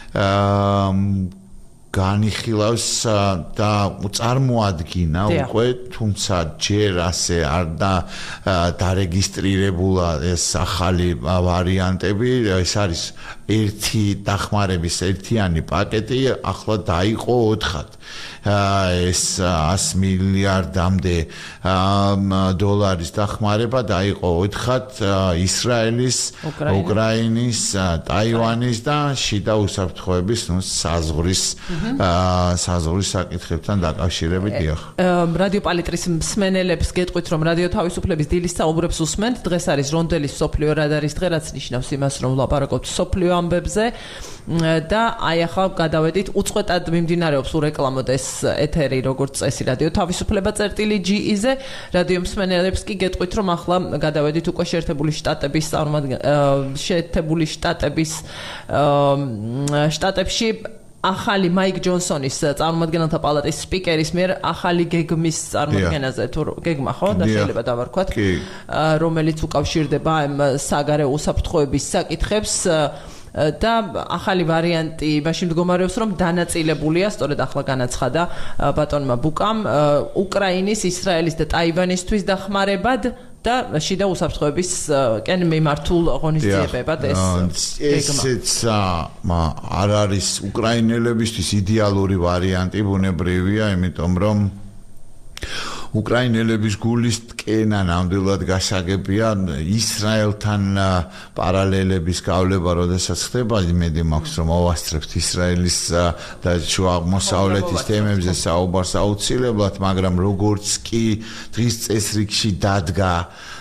განიხილავს და წარმოადგინა უკვე თუმცა ჯერ ასე არ და დარეგისტრირებულა ეს ახალი ვარიანტები ეს არის ერთი დახმარების ერთიანი პაკეტი ახლა დაიყო ოთხად ეს ას მილიარდამდე დოლარის დახმარება დაიყო ოთხად ისრაელის, უკრაინის, ტაივანის და შიდა უსაფრთხოების საზღვრის საზღვრის საკითხებთან დაკავშირებით დიახ. რადიო პალიტრის მსმენელებს გეტყვით, რომ რადიო თავისუფლების დილის საუბრებს უსმენთ. დღეს არის რონდელის სოფლიო რადარის დღე, რაც ნიშნავს იმას, რომ ვლაპარაკობთ სოფლიო ამბებზე და აი ახლა გადავედით უწყვეტად მიმდინარეობს ურეკლამოდეს ეთერი როგორც წესი რადიო თავისუფლება წერტილი ჯი-ზე. რადიო მსმენელებს კი გეტყვით, რომ ახლა გადავედით უკვე შეერთებული შტატების შეერთებული შტატების შტატებში ახალი მაიკ ჯონსონის წარმომადგენელთა პალატის სპიკერის მიერ ახალი გეგმის წარმოქმნაზე თუ გეგმა ხო და შეიძლება დავარქვათ რომელიც უკავშირდება ამ საგარეო უსაფრთხოების საკითხებს და ახალი ვარიანტი იმაში მდგომარეობს რომ დანაწილებულია სწორედ ახლა განაცხადა ბატონმა ბუკამ უკრაინის, ისრაელის და ტაივანისთვის დახმარებად და შიდა უსაფრთხოების კენ მიმართულ ღონისძიებებად ეს ესეც არ არის უკრაინელებისთვის იდეალური ვარიანტი ბუნებრივია, იმიტომ რომ უკრაინელების გულის ტკენა ნამდვილად გასაგებია ისრაელთან პარალელების გავლება როდესაც ხდება იმედი მაქვს რომ ავასწრებთ ისრაელის და შუა აღმოსავლეთის თემებზე საუბარს აუცილებლად მაგრამ როგორც კი დღის წესრიგში დადგა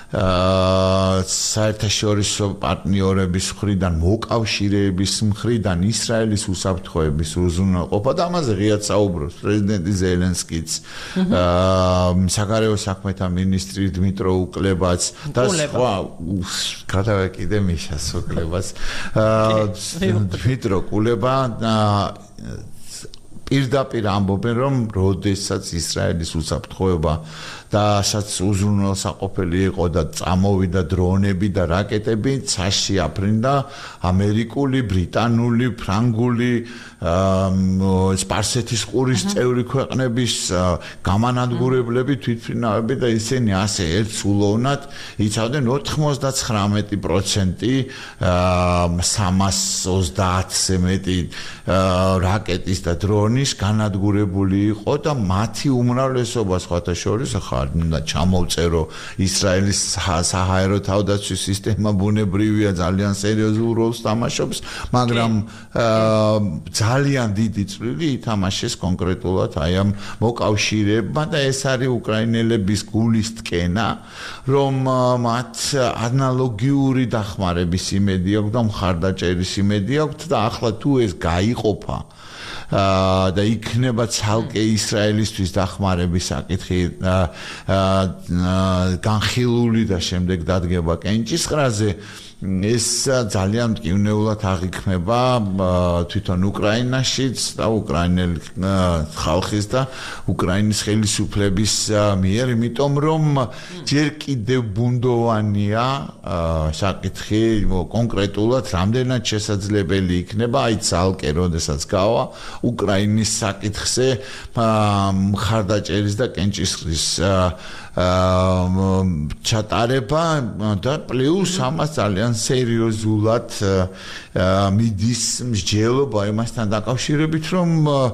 საერთაშორისო პარტნიორების მხრიდან მოკავშირეების მხრიდან ისრაელის უსაფრთხოების უზრუნველყოფა და ამაზე ღიად საუბრობს პრეზიდენტი ზელენსკიც საგარეო საქმეთა მინისტრი დმიტრო უკლევაც და სხვა გადავეკიდე მიშას უკლევაც დმიტრო კულება პირდაპირ ამბობენ რომ როდესაც ისრაელის უსაფრთხოება და სადაც უზრუნველსაყოფელი იყო და წამოვიდა დრონები და რაკეტები ცაში აფრინდა ამერიკული, ბრიტანული, ფრანგული სპარსეთის ყურის წევრი ქვეყნების გამანადგურებლები თვითმფრინავები და ისინი ასე ერთსულოვნად იცავდნენ ოთხმოცდათცხრამეტი პროცენტი სამას ოცდაათზე მეტი რაკეტის და დრონის განადგურებული იყო და მათი უმრავლესობა სხვათა შორის და ჩამოვწერო ისრაელის საჰაერო თავდაცვის სისტემა ბუნებრივია ძალიან სერიოზულ როლს თამაშობს, მაგრამ ძალიან დიდი წვლილი ითამაშეს კონკრეტულად აი ამ მოკავშირეებმა და ეს არის უკრაინელების გულის ტკენა, რომ მათ ანალოგიური დახმარების იმედი აქვს და მხარდაჭერის იმედი აქვს და ახლა თუ ეს გაიყოფა და იქნება ცალკე ისრაელისთვის დახმარების საკითხი განხილული და შემდეგ დადგება კენჭისყრაზე ეს ძალიან მტკივნეულად აღიქმება თვითონ უკრაინაშიც და უკრაინელ ხალხის და უკრაინის ხელისუფლების მიერ, იმიტომ რომ ჯერ კიდევ ბუნდოვანია საკითხი კონკრეტულად რამდენად შესაძლებელი იქნება აი ცალკე როდესაც გავა უკრაინის საკითხზე მხარდაჭერის და კენჭისყრის ჩატარება და პლუს ამას ძალიან სერიოზულად მიდის მსჯელობა იმასთან დაკავშირებით რომ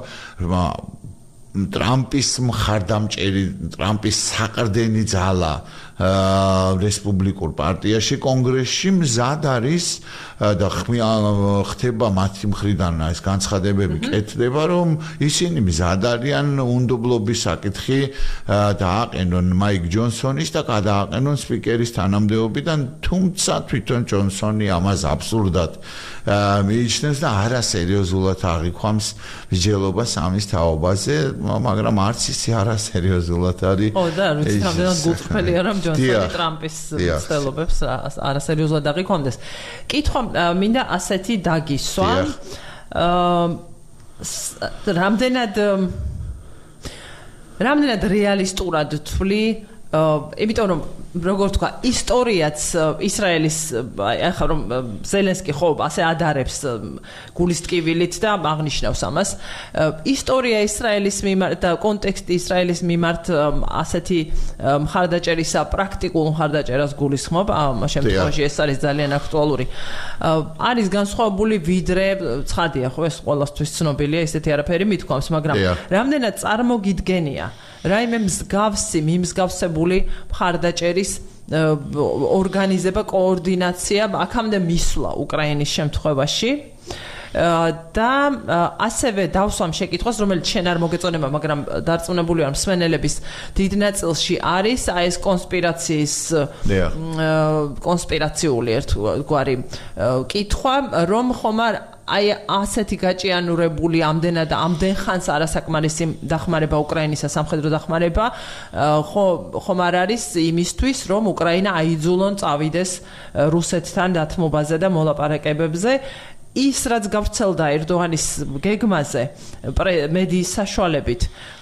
ტრამპის მხარდამჭერი ტრამპის საყრდენი ძალა რესპუბლიკურ პარტიაში კონგრესში მზად არის და ხდება მათი მხრიდან ეს განცხადებები კეთდება რომ ისინი მზად არიან უნდობლობის საკითხი დააყენონ მაიკ ჯონსონის და გადააყენონ სპიკერის თანამდებობიდან თუმცა თვითონ ჯონსონი ამას აბსურდად მიიჩნევს და არასერიოზულად აღიქვამს მსჯელობას ამის თაობაზე მაგრამ არც ისე არასერიოზულად არის ო და ვიცი რამდენად გულწრფელია რომ ჯონსონი ტრამპის ცდილობებს არასერიოზულად აღიქვამდეს. კითხვა მინდა ასეთი დაგისვა. რამდენად რამდენად რეალისტურად თვლი იმიტომ რომ როგორ თქვა ისტორიაც ისრაელის ახლა რომ ზელენსკი ხო ასე ადარებს გულის ტკივილით და აღნიშნავს ამას ისტორია ისრაელის მიმართ და კონტექსტი ისრაელის მიმართ ასეთი მხარდაჭერისა პრაქტიკულ მხარდაჭერას გულისხმობ ამ შემთხვევაში ეს არის ძალიან აქტუალური არის განსხვავებული ვიდრე ცხადია ხო ეს ყველასთვის ცნობილია ესეთი არაფერი მithქვამს მაგრამ რამდენად წარმოგიდგენია რაიმე მსგავსი მიმსგავსებული მხარდაჭერის ორგანიზება, კოორდინაცია აქამდე მისვლა უკრაინის შემთხვევაში და ასევე დავსვამ შეკითხვას, რომელიც შენ არ მოგეწონება, მაგრამ დარწმუნებული ვარ მსმენელების დიდ ნაწილში არის აი ეს კონსპირაციის კონსპირაციული ერთგვარი კითხვა, რომ ხომ არ აი ასეთი გაჭიანურებული ამდენად ამდენ ხანს არასაკმარისი დახმარება უკრაინისა სამხედრო დახმარება ხო ხომ არ არის იმისთვის რომ უკრაინა აიძულონ წავიდეს რუსეთთან დათმობაზე და მოლაპარაკებებზე ის რაც გავრცელდა ერდოღანის გეგმაზე მედიის საშუალებით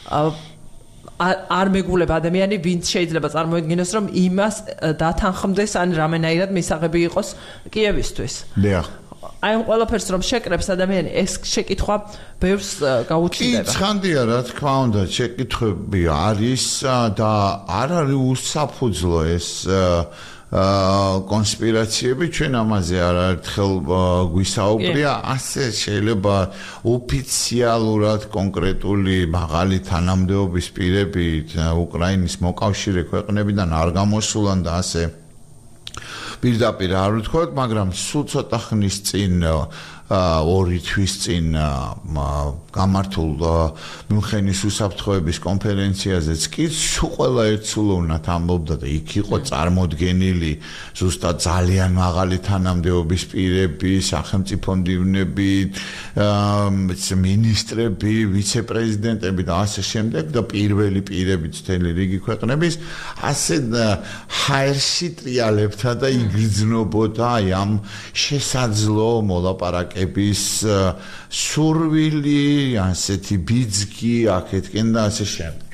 არ მეგულება ადამიანი ვინც შეიძლება წარმოედგინოს რომ იმას დათანხმდეს ან რამენაირად მისაღები იყოს კიევისთვის დიახ აი ამ ყველაფერს რომ შეკრებს ადამიანი ეს შეკითხვა ბევრს გაუჩნდება. კი, ცხანდია რა თქმა უნდა, შეკითხვები არის და არ არის უსაფუძვლო ეს კონსპირაციები ჩვენ ამაზე არაერთხელ გვისაუბრია, ასე შეიძლება ოფიციალურად კონკრეტული მაღალი თანამდებობის პირები უკრაინის მოკავშირე ქვეყნებიდან არ გამოსულან და ასე პირდაპირ არ ვთქვათ, მაგრამ სულ ცოტა ხნის წინ ორი თვის წინ გამართულ მიუნხენის უსაფრთხოების კონფერენციაზეც კი სულ ყველა ერთსულოვნად ამბობდა და იქ იყო წარმოდგენილი ზუსტად ძალიან მაღალი თანამდებობის პირები, სახელმწიფო მდივნები, მინისტრები, ვიცე-პრეზიდენტები და ასე შემდეგ და პირველი პირები მთელი რიგი ქვეყნების ასე ჰაერში ტრიალებდა და იგრძნობოდა აი ამ შესაძლო მოლაპარაკების სურვილი, ასეთი ბიძგი აქეთკენ და ასე შემდეგ.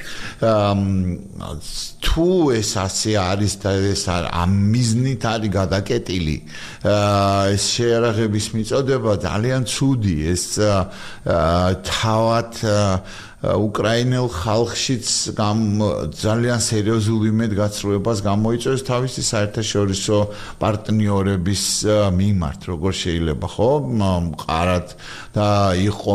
თუ ეს ასე არის და ეს ამ მიზნით არის გადაკეტილი ეს შეერაღების მიწოდება ძალიან ცუდი ეს თავად უკრაინელ ხალხშიც ძალიან სერიოზულ იმედგაცრუებას გამოიწვევს თავისი საერთაშორისო პარტნიორების მიმართ, როგორ შეიძლება ხო მყარად და იყო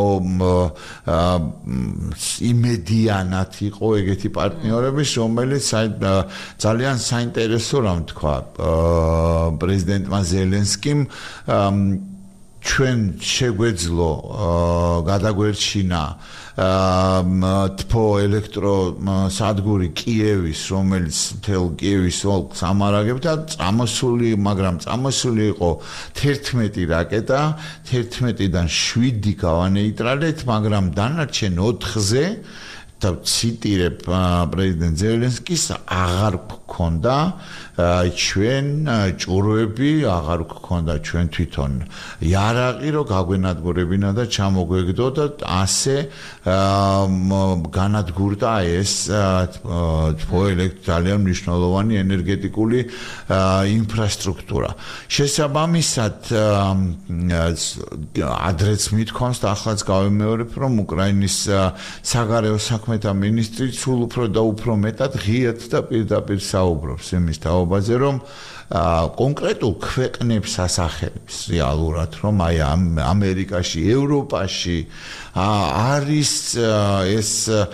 იმედიანად იყო ეგეთი პარტნიორების, რომელიც ძალიან საინტერესო რამ თქვა პრეზიდენტმა ზელენსკიმ ჩვენ შეგვეძლო გადაგვერჩინა თბო ელექტროსადგური კიევის, რომელიც მთელ კიევის ოლქს ამარაგებდა, წამოსული, მაგრამ წამოსული იყო თერთმეტი რაკეტა, თერთმეტიდან შვიდი გავანეიტრალეთ, მაგრამ დანარჩენ ოთხზე და ციტირებ პრეზიდენტ ზელენსკის აღარ გქონდა ჩვენ ჭურვები, აღარ გქონდა ჩვენ თვითონ იარაღი, რომ გაგვენადგურებინა და ჩამოგვეგდო და ასე განადგურდა ეს ძალიან მნიშვნელოვანი ენერგეტიკული ინფრასტრუქტურა. შესაბამისად ადრეც მithქვამს და ახლაც გავიმეორებ, რომ უკრაინის საგარეო საქმეთა მინისტრი სულ უფრო და უფრო მეტად ღიად და პირდაპირ საუბრობს იმის თაობაზე, რომ კონკრეტულ ქვეყნებს ასახელებს რეალურად, რომ აი ამერიკაში, ევროპაში არის ეს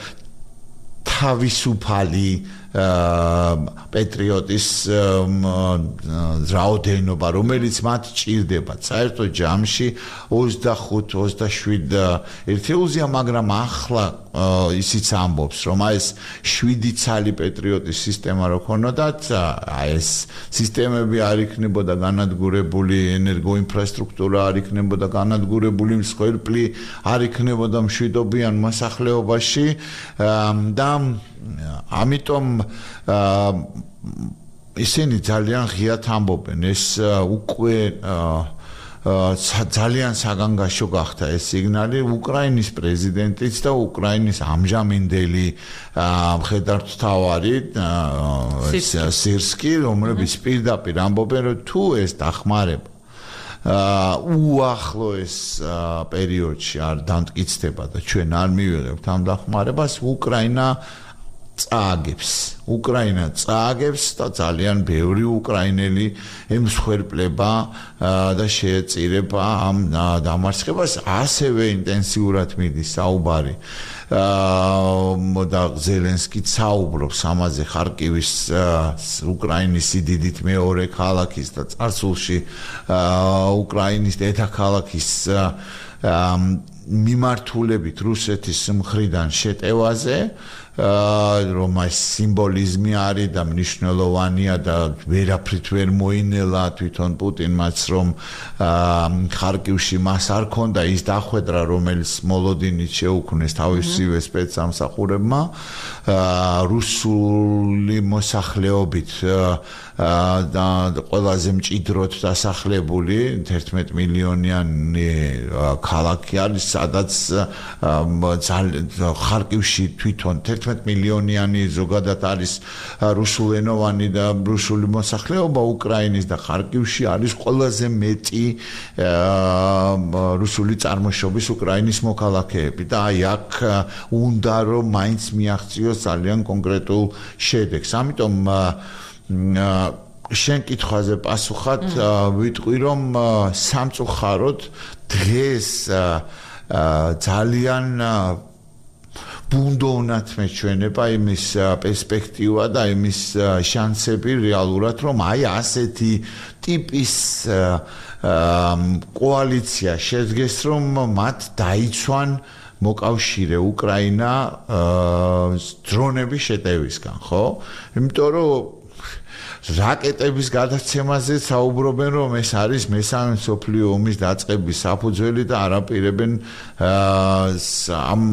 თავისუფალი პეტრიოტის რაოდენობა, რომელიც მათ ჭირდებათ. საერთოდ ჯამში ოცდახუთ ოცდაშვიდ ერთეულზეა, მაგრამ ახლა ისიც ამბობს, რომ აი ეს შვიდი ცალი პეტრიოტის სისტემა რო ქონოდათ, აი ეს სისტემები არ იქნებოდა განადგურებული, ენერგოინფრასტრუქტურა არ იქნებოდა განადგურებული, მსხვერპლი არ იქნებოდა მშვიდობიან მოსახლეობაში და ამიტომ ისინი ძალიან ღიად ამბობენ, ეს უკვე ძალიან საგანგაშო გახდა ეს სიგნალი უკრაინის პრეზიდენტიც და უკრაინის ამჟამინდელი მხედართმთავარი სირსკი, რომლებიც პირდაპირ ამბობენ, რომ თუ ეს დახმარება უახლოეს პერიოდში არ დამტკიცდება და ჩვენ არ მივიღებთ ამ დახმარებას, უკრაინა წააგებს. უკრაინა წააგებს და ძალიან ბევრი უკრაინელი ემსხვერპლება და შეეწირება ამ დამარცხებას, ასევე ინტენსიურად მიდის საუბარი და ზელენსკი საუბრობს ამაზე ხარკივის უკრაინის სიდიდით მეორე ქალაქის და წარსულში უკრაინის დედაქალაქის მიმართულებით რუსეთის მხრიდან შეტევაზე რომ ეს სიმბოლიზმი არის და მნიშვნელოვანია და ვერაფრით ვერ მოინელა თვითონ პუტინმაც რომ ხარკივში მას არ ქონდა ის დახვედრა რომელიც მოლოდინით შეუქმნეს თავისივე სპეცსამსახურებმა რუსული მოსახლეობით და ყველაზე მჭიდროდ დასახლებული თერთმეტ მილიონიანი ქალაქი არის სადაც ხარკივში თვითონ თერთმეტ მილიონიანი ზოგადად არის რუსულენოვანი და რუსული მოსახლეობა უკრაინის და ხარკივში არის ყველაზე მეტი რუსული წარმოშობის უკრაინის მოქალაქეები და აი აქ უნდა რომ მაინც მიაღწიოს ძალიან კონკრეტულ შედეგს. ამიტომ შენ კითხვაზე პასუხად ვიტყვი რომ სამწუხაროდ დღეს ძალიან ბუნდოვნად მეჩვენება იმის პერსპექტივა და იმის შანსები რეალურად რომ აი ასეთი ტიპის კოალიცია შედგეს რომ მათ დაიცვან მოკავშირე უკრაინა დრონების შეტევისგან, ხო? იმიტომ რომ რაკეტების გადაცემაზე საუბრობენ რომ ეს არის მესამე მსოფლიო ომის დაწყების საფუძველი და არაპირებენ ამ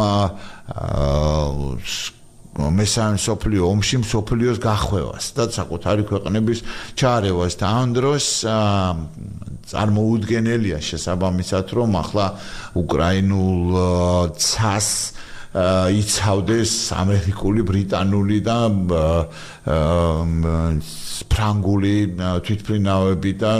მესამე მსოფლიო ომში მსოფლიოს გახვევას და საკუთარი ქვეყნების ჩაარევას და ამ დროს წარმოუდგენელია შესაბამისად რომ ახლა უკრაინულ ცას იცავდეს ამერიკული, ბრიტანული და ფრანგული თვითმფრინავები და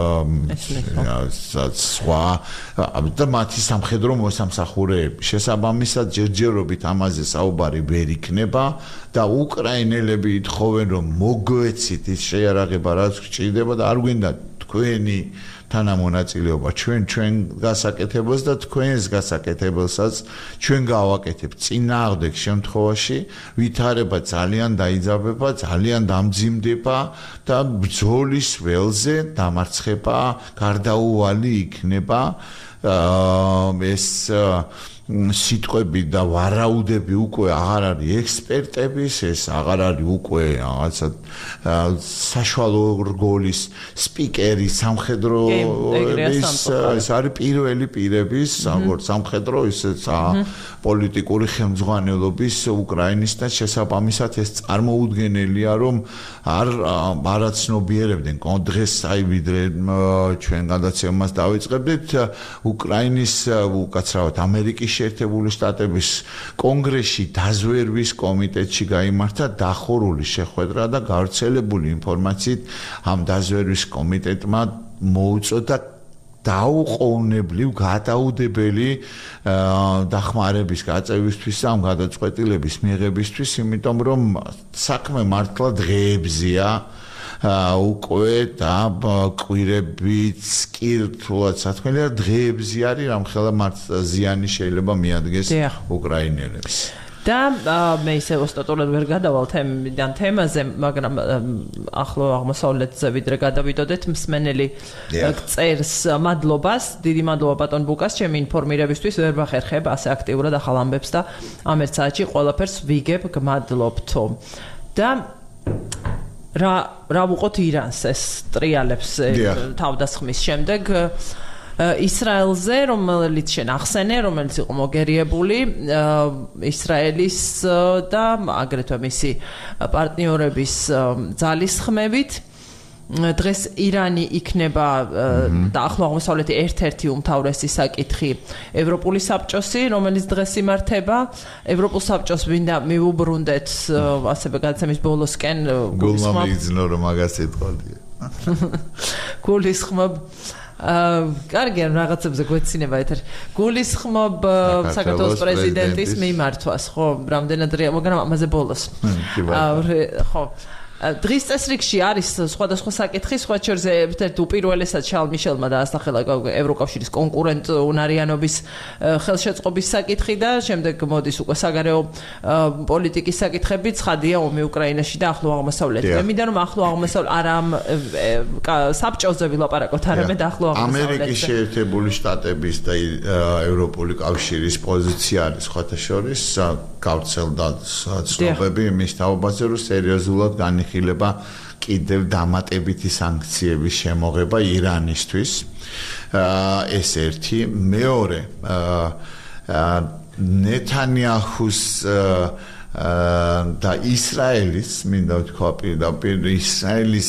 სხვა და მათი სამხედრო მოსამსახურეები. შესაბამისად ჯერჯერობით ამაზე საუბარი ვერ იქნება და უკრაინელები ითხოვენ რომ მოგვეცით ის შეიარაღება რაც გჭირდება და არ გვინდა თქვენი თანამონაწილეობა ჩვენ ჩვენ გასაკეთებელს და თქვენს გასაკეთებელსაც ჩვენ გავაკეთებთ წინააღმდეგ შემთხვევაში ვითარება ძალიან დაიძაბება, ძალიან დამძიმდება და ბრძოლის ველზე დამარცხება გარდაუვალი იქნება ეს სიტყვები და ვარაუდები უკვე აღარ არის ექსპერტების, ეს აღარ არის უკვე რაღაცა საშუალო რგოლის სპიკერი სამხედროების, ეს არის პირველი პირების, როგორც სამხედრო, ისე პოლიტიკური ხელმძღვანელობის უკრაინის და შესაბამისად ეს წარმოუდგენელია, რომ არ არაცნობიერებდნენ დღეს აი ვიდრე ჩვენ გადაცემას დავიწყებდით უკრაინის უკაცრავად ამერიკის შეერთებული შტატების კონგრესში დაზვერვის კომიტეტში გაიმართა დახურული შეხვედრა და გავრცელებული ინფორმაციით ამ დაზვერვის კომიტეტმა მოუწოდა დაუყოვნებლივ გადაუდებელი დახმარების გაწევისთვის ამ გადაწყვეტილების მიღებისთვის, იმიტომ რომ საქმე მართლა დღეებზია უკვე და კვირებიც კი რთულად საქმეა დღეებზე არის რამხელა მართ ზიანი შეიძლება მიადგეს უკრაინელებს. და მე ისე ოსტატურად ვერ გადავალ თემიდან თემაზე, მაგრამ ახლო აღმოსავლეთზე ვიდრე გადავიდოდეთ მსმენელი წერს მადლობას, დიდი მადლობა ბატონ ბუკას, ჩემი ინფორმირებისთვის ვერ ვახერხებ ასე აქტიურად ახალ ამბებს და ამ ერთ საათში ყველაფერს ვიგებ, გმადლობთო. და რა რა ვუყოთ ირანს ეს ტრიალებს თავდასხმის შემდეგ ისრაელზე, რომელიც შენ ახსენე, რომელიც იყო მოგერიებული ისრაელის და აგრეთვე მისი პარტნიორების ძალისხმევით. დღეს ირანი იქნება და ახლო აღმოსავლეთი ერთ-ერთი უმთავრესი საკითხი ევროპული საბჭოსი, რომელიც დღეს იმართება. ევროპულ საბჭოს ვინდა მივუბრუნდეთ ასევე გადაცემის ბოლოსკენ გულმა მიგძნო რომ მაგას ეთყოდია. გულისხმობ აა კარგი ან რაღაცებზე გვეცინება ეთერ. გულისხმობ საქართველოს პრეზიდენტის მიმართვას, ხო? რამდენად რეალ, მაგრამ ამაზე ბოლოს. ხო. დღის წესრიგში არის სხვადასხვა საკითხი, სხვა შორის ერთ-ერთი უპირველესად შარლ მიშელმა დაასახელა ევროკავშირის კონკურენტ უნარიანობის ხელშეწყობის საკითხი და შემდეგ მოდის უკვე საგარეო პოლიტიკის საკითხები, ცხადია ომი უკრაინაში და ახლო აღმოსავლეთი. მე მინდა რომ ახლო აღმოსავლეთ არა საბჭოზე ვილაპარაკოთ, არამედ ახლო აღმოსავლეთზე. ამერიკის შეერთებული შტატების და ევროპული კავშირის პოზიცია არის სხვათა შორის გავრცელდა ცნობები იმის თაობაზე, რომ სერიოზულად განიხილება კიდევ დამატებითი სანქციების შემოღება ირანისთვის. ეს ერთი, მეორე, ნეთანიაჰუს და ისრაელის, მინდა ვთქვა პირდაპირ, ისრაელის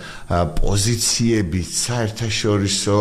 პოზიციების საერთაშორისო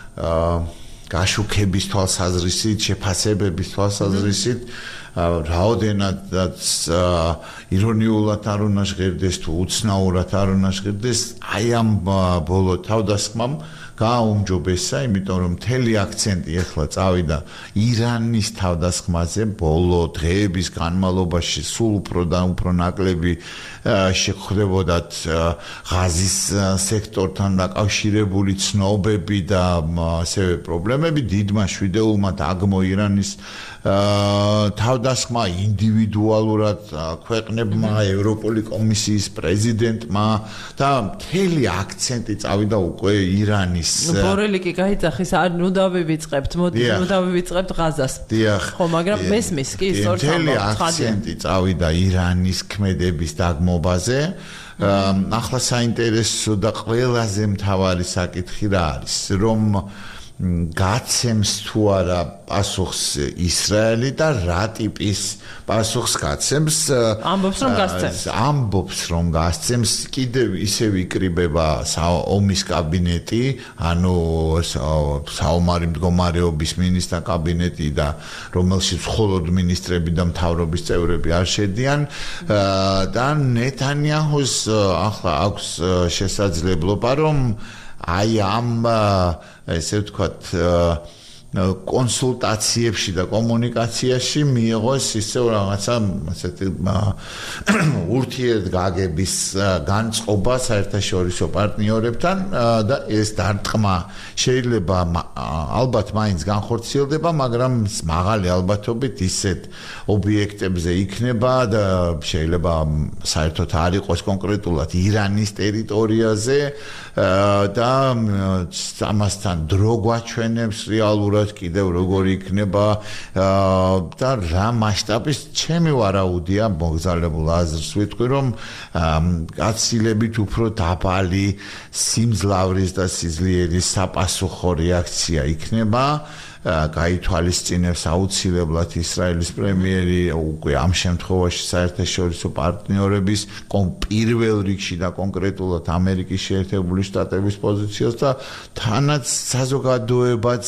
გაშუქების თვალსაზრისით, შეფასებების თვალსაზრისით რაოდენადაც ირონიულად არ უნდა ჟღერდეს თუ უცნაურად არ უნდა ჟღერდეს, აი ამ ბოლო თავდასხმამ გააუმჯობესა, იმიტომ რომ მთელი აქცენტი ახლა წავიდა ირანის თავდასხმაზე, ბოლო დღეების განმავლობაში სულ უფრო და უფრო ნაკლები შეხვდებოდათ ღაზის სექტორთან დაკავშირებული ცნობები და ასევე პრობლემები. დიდმა შვიდეულმა დაგმო ირანის თავდასხმა ინდივიდუალურად ქვეყნებმა, ევროპული კომისიის პრეზიდენტმა და მთელი აქცენტი წავიდა უკვე ირანის. ბორელი კი გაიძახის, არ ნუ დავივიწყებთ, მოდი ნუ დავივიწყებთ ღაზას. ხო, მაგრამ მესმის კი სწორ მთელი აქცენტი წავიდა ირანის ქმედების დაგმობაზე. ახლა საინტერესო და ყველაზე მთავარი საკითხი რა არის, რომ გაცემს თუ არა პასუხს ისრაელი და რა ტიპის პასუხს გაცემს, ამბობს რომ გასცემს. ამბობს რომ გასცემს, კიდევ ისევ იკრიბება ომის კაბინეტი, ანუ საომარი მდგომარეობის მინისტრთა კაბინეტი და რომელშიც მხოლოდ მინისტრები და მთავრობის წევრები არ შედიან და ნეთანიაჰუს ახლა აქვს შესაძლებლობა რომ აი ამ ესე ვთქვათ კონსულტაციებში და კომუნიკაციაში მიიღოს ისევ რაღაცა ასეთი ურთიერთგაგების განწყობა საერთაშორისო პარტნიორებთან და ეს დარტყმა შეიძლება ალბათ მაინც განხორციელდება, მაგრამ მაღალი ალბათობით ისეთ ობიექტებზე იქნება და შეიძლება საერთოდ არ იყოს კონკრეტულად ირანის ტერიტორიაზე და ამასთან დრო გვაჩვენებს რეალურად კიდევ როგორი იქნება და რა მასშტაბის ჩემი ვარაუდია მოგზაურებულ აზრს ვიტყვი რომ გაცილებით უფრო დაბალი სიმძლავრის და სიძლიერის საპასუხო რეაქცია იქნება გაითვალისწინებს აუცილებლად ისრაელის პრემიერი უკვე ამ შემთხვევაში საერთაშორისო პარტნიორების პირველ რიგში და კონკრეტულად ამერიკის შეერთებული შტატების პოზიციას და თანაც საზოგადოებაც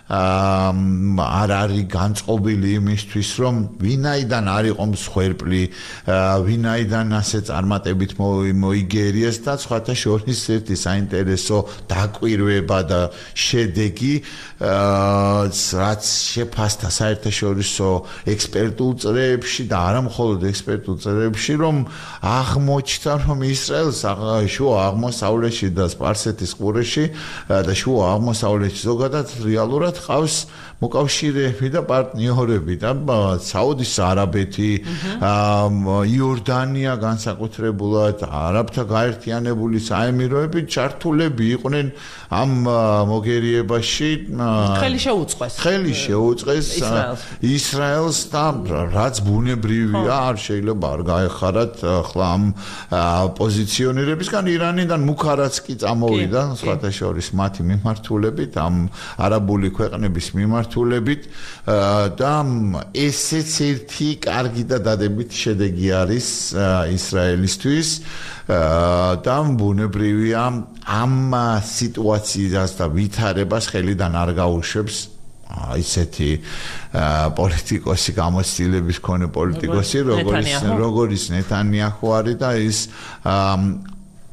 არ არის განწყობილი იმისთვის, რომ ვინაიდან არ იყო მსხვერპლი, ვინაიდან ასე წარმატებით მოიგერიეს და სხვათა შორის ერთი საინტერესო დაკვირვება და შედეგი, რაც შეფასდა საერთაშორისო ექსპერტულ წრეებში და არა მხოლოდ ექსპერტულ წრეებში, რომ აღმოჩნდა, რომ ისრაელს შუა აღმოსავლეთში და სპარსეთის ყურეში და შუა აღმოსავლეთში ზოგადად რეალურად ყავს მოკავშირეები და პარტნიორები და საუდის არაბეთი, იორდანია განსაკუთრებულად, არაბთა გაერთიანებული საემიროები ჩართულები იყვნენ ამ მოგერიებაში. ხელი შეუწყეს. ხელი შეუწყეს ისრაელს და რაც ბუნებრივია, არ შეიძლება არ გაეხარათ ახლა ამ პოზიციონირებისგან ირანიდან მუქარაც კი წამოვიდა, სხვათა შორის მათი მიმართულებით, ამ არაბული ქვეყნების მიმართულებით და ესეც ერთი კარგი და დადებითი შედეგი არის ისრაელისთვის და ბუნებრივია ამ სიტუაციას და ვითარებას ხელიდან არ გაუშვებს ისეთი პოლიტიკოსი გამოცდილების მქონე პოლიტიკოსი როგორც როგორც ნეთანიაჰუ არის და ის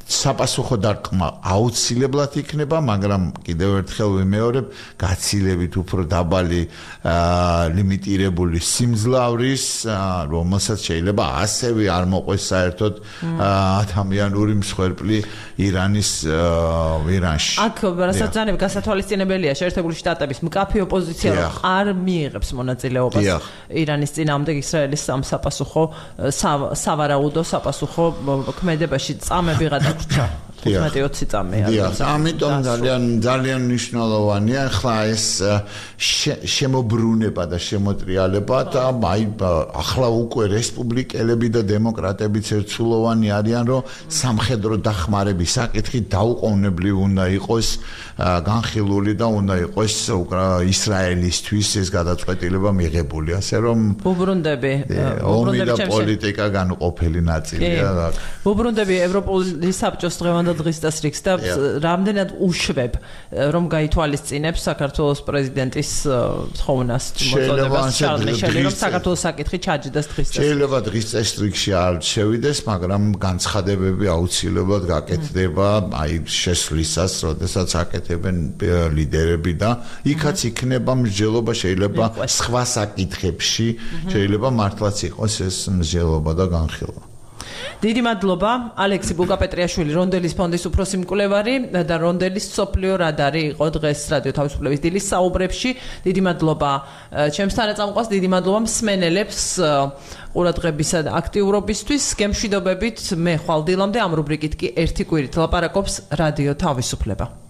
საპასუხო დარტყმა აუცილებლად იქნება, მაგრამ კიდევ ერთხელ ვიმეორებ, გაცილებით უფრო დაბალი ლიმიტირებული სიმძლავრის, რომელსაც შეიძლება ასევე არ მოყვეს საერთოდ ადამიანური მსხვერპლი ირანის ირანში. აქ რასაც ძალიან გასათვალისწინებელია, შეერთებული შტატების მკაფე ოპოზიცია არ მიიღებს მონაწილეობას ირანის წინააღმდეგ ისრაელის სამსაპასუხო სავარაუდო საპასუხო ქმედებაში წამები გადაგრჩა. თხუთმეტი ოცი წამი არის. ამიტომ ძალიან ძალიან მნიშვნელოვანია ახლა ეს შემოbrunება და შემოტრიალება და აი ახლა უკვე რესპუბლიკელები და დემოკრატებიც ერთსულოვანი არიან, რომ სამხედრო დახმარების საკითხი დაუყოვნებლივ უნდა იყოს განხილული და უნდა იყოს ისრაელისთვის ეს გადაწყვეტილება მიღებული, ასე რომ უბრუნდები ომი და პოლიტიკა განუყოფელი ნაწილია. უბრუნდები ევროპული საბჭოს დღევანდელ დღის დასრიგს და რამდენად უშვებ რომ გაითვალისწინებს საქართველოს პრეზიდენტის თხოვნას მოწოდებას შარლ მიშელი რომ საქართველოს საკითხი ჩაჯდას დღის დასრიგს. შეიძლება დღის წესრიგში არ შევიდეს, მაგრამ განცხადებები აუცილებლად გაკეთდება აი შესვლისას, როდესაც აკეთებენ ლიდერები და იქაც იქნება მსჯელობა, შეიძლება სხვა საკითხებში შეიძლება მართლაც იყოს ეს მსჯელობა და განხილვა. დიდი მადლობა ალექსი ბუკაპეტრიაშვილი, რონდელის ფონდის უფროსი მკვლევარი და რონდელის სოფლიო რადარი იყო დღეს რადიო თავისუფლების დილის საუბრებში. დიდი მადლობა ჩემს თანაწამყვას, დიდი მადლობა მსმენელებს ყურადღებისა და აქტიურობისთვის. გემშვიდობებით, მე ხვალ დილამდე ამ რუბრიკით კი ერთი კვირით ლაპარაკობს რადიო თავისუფლება.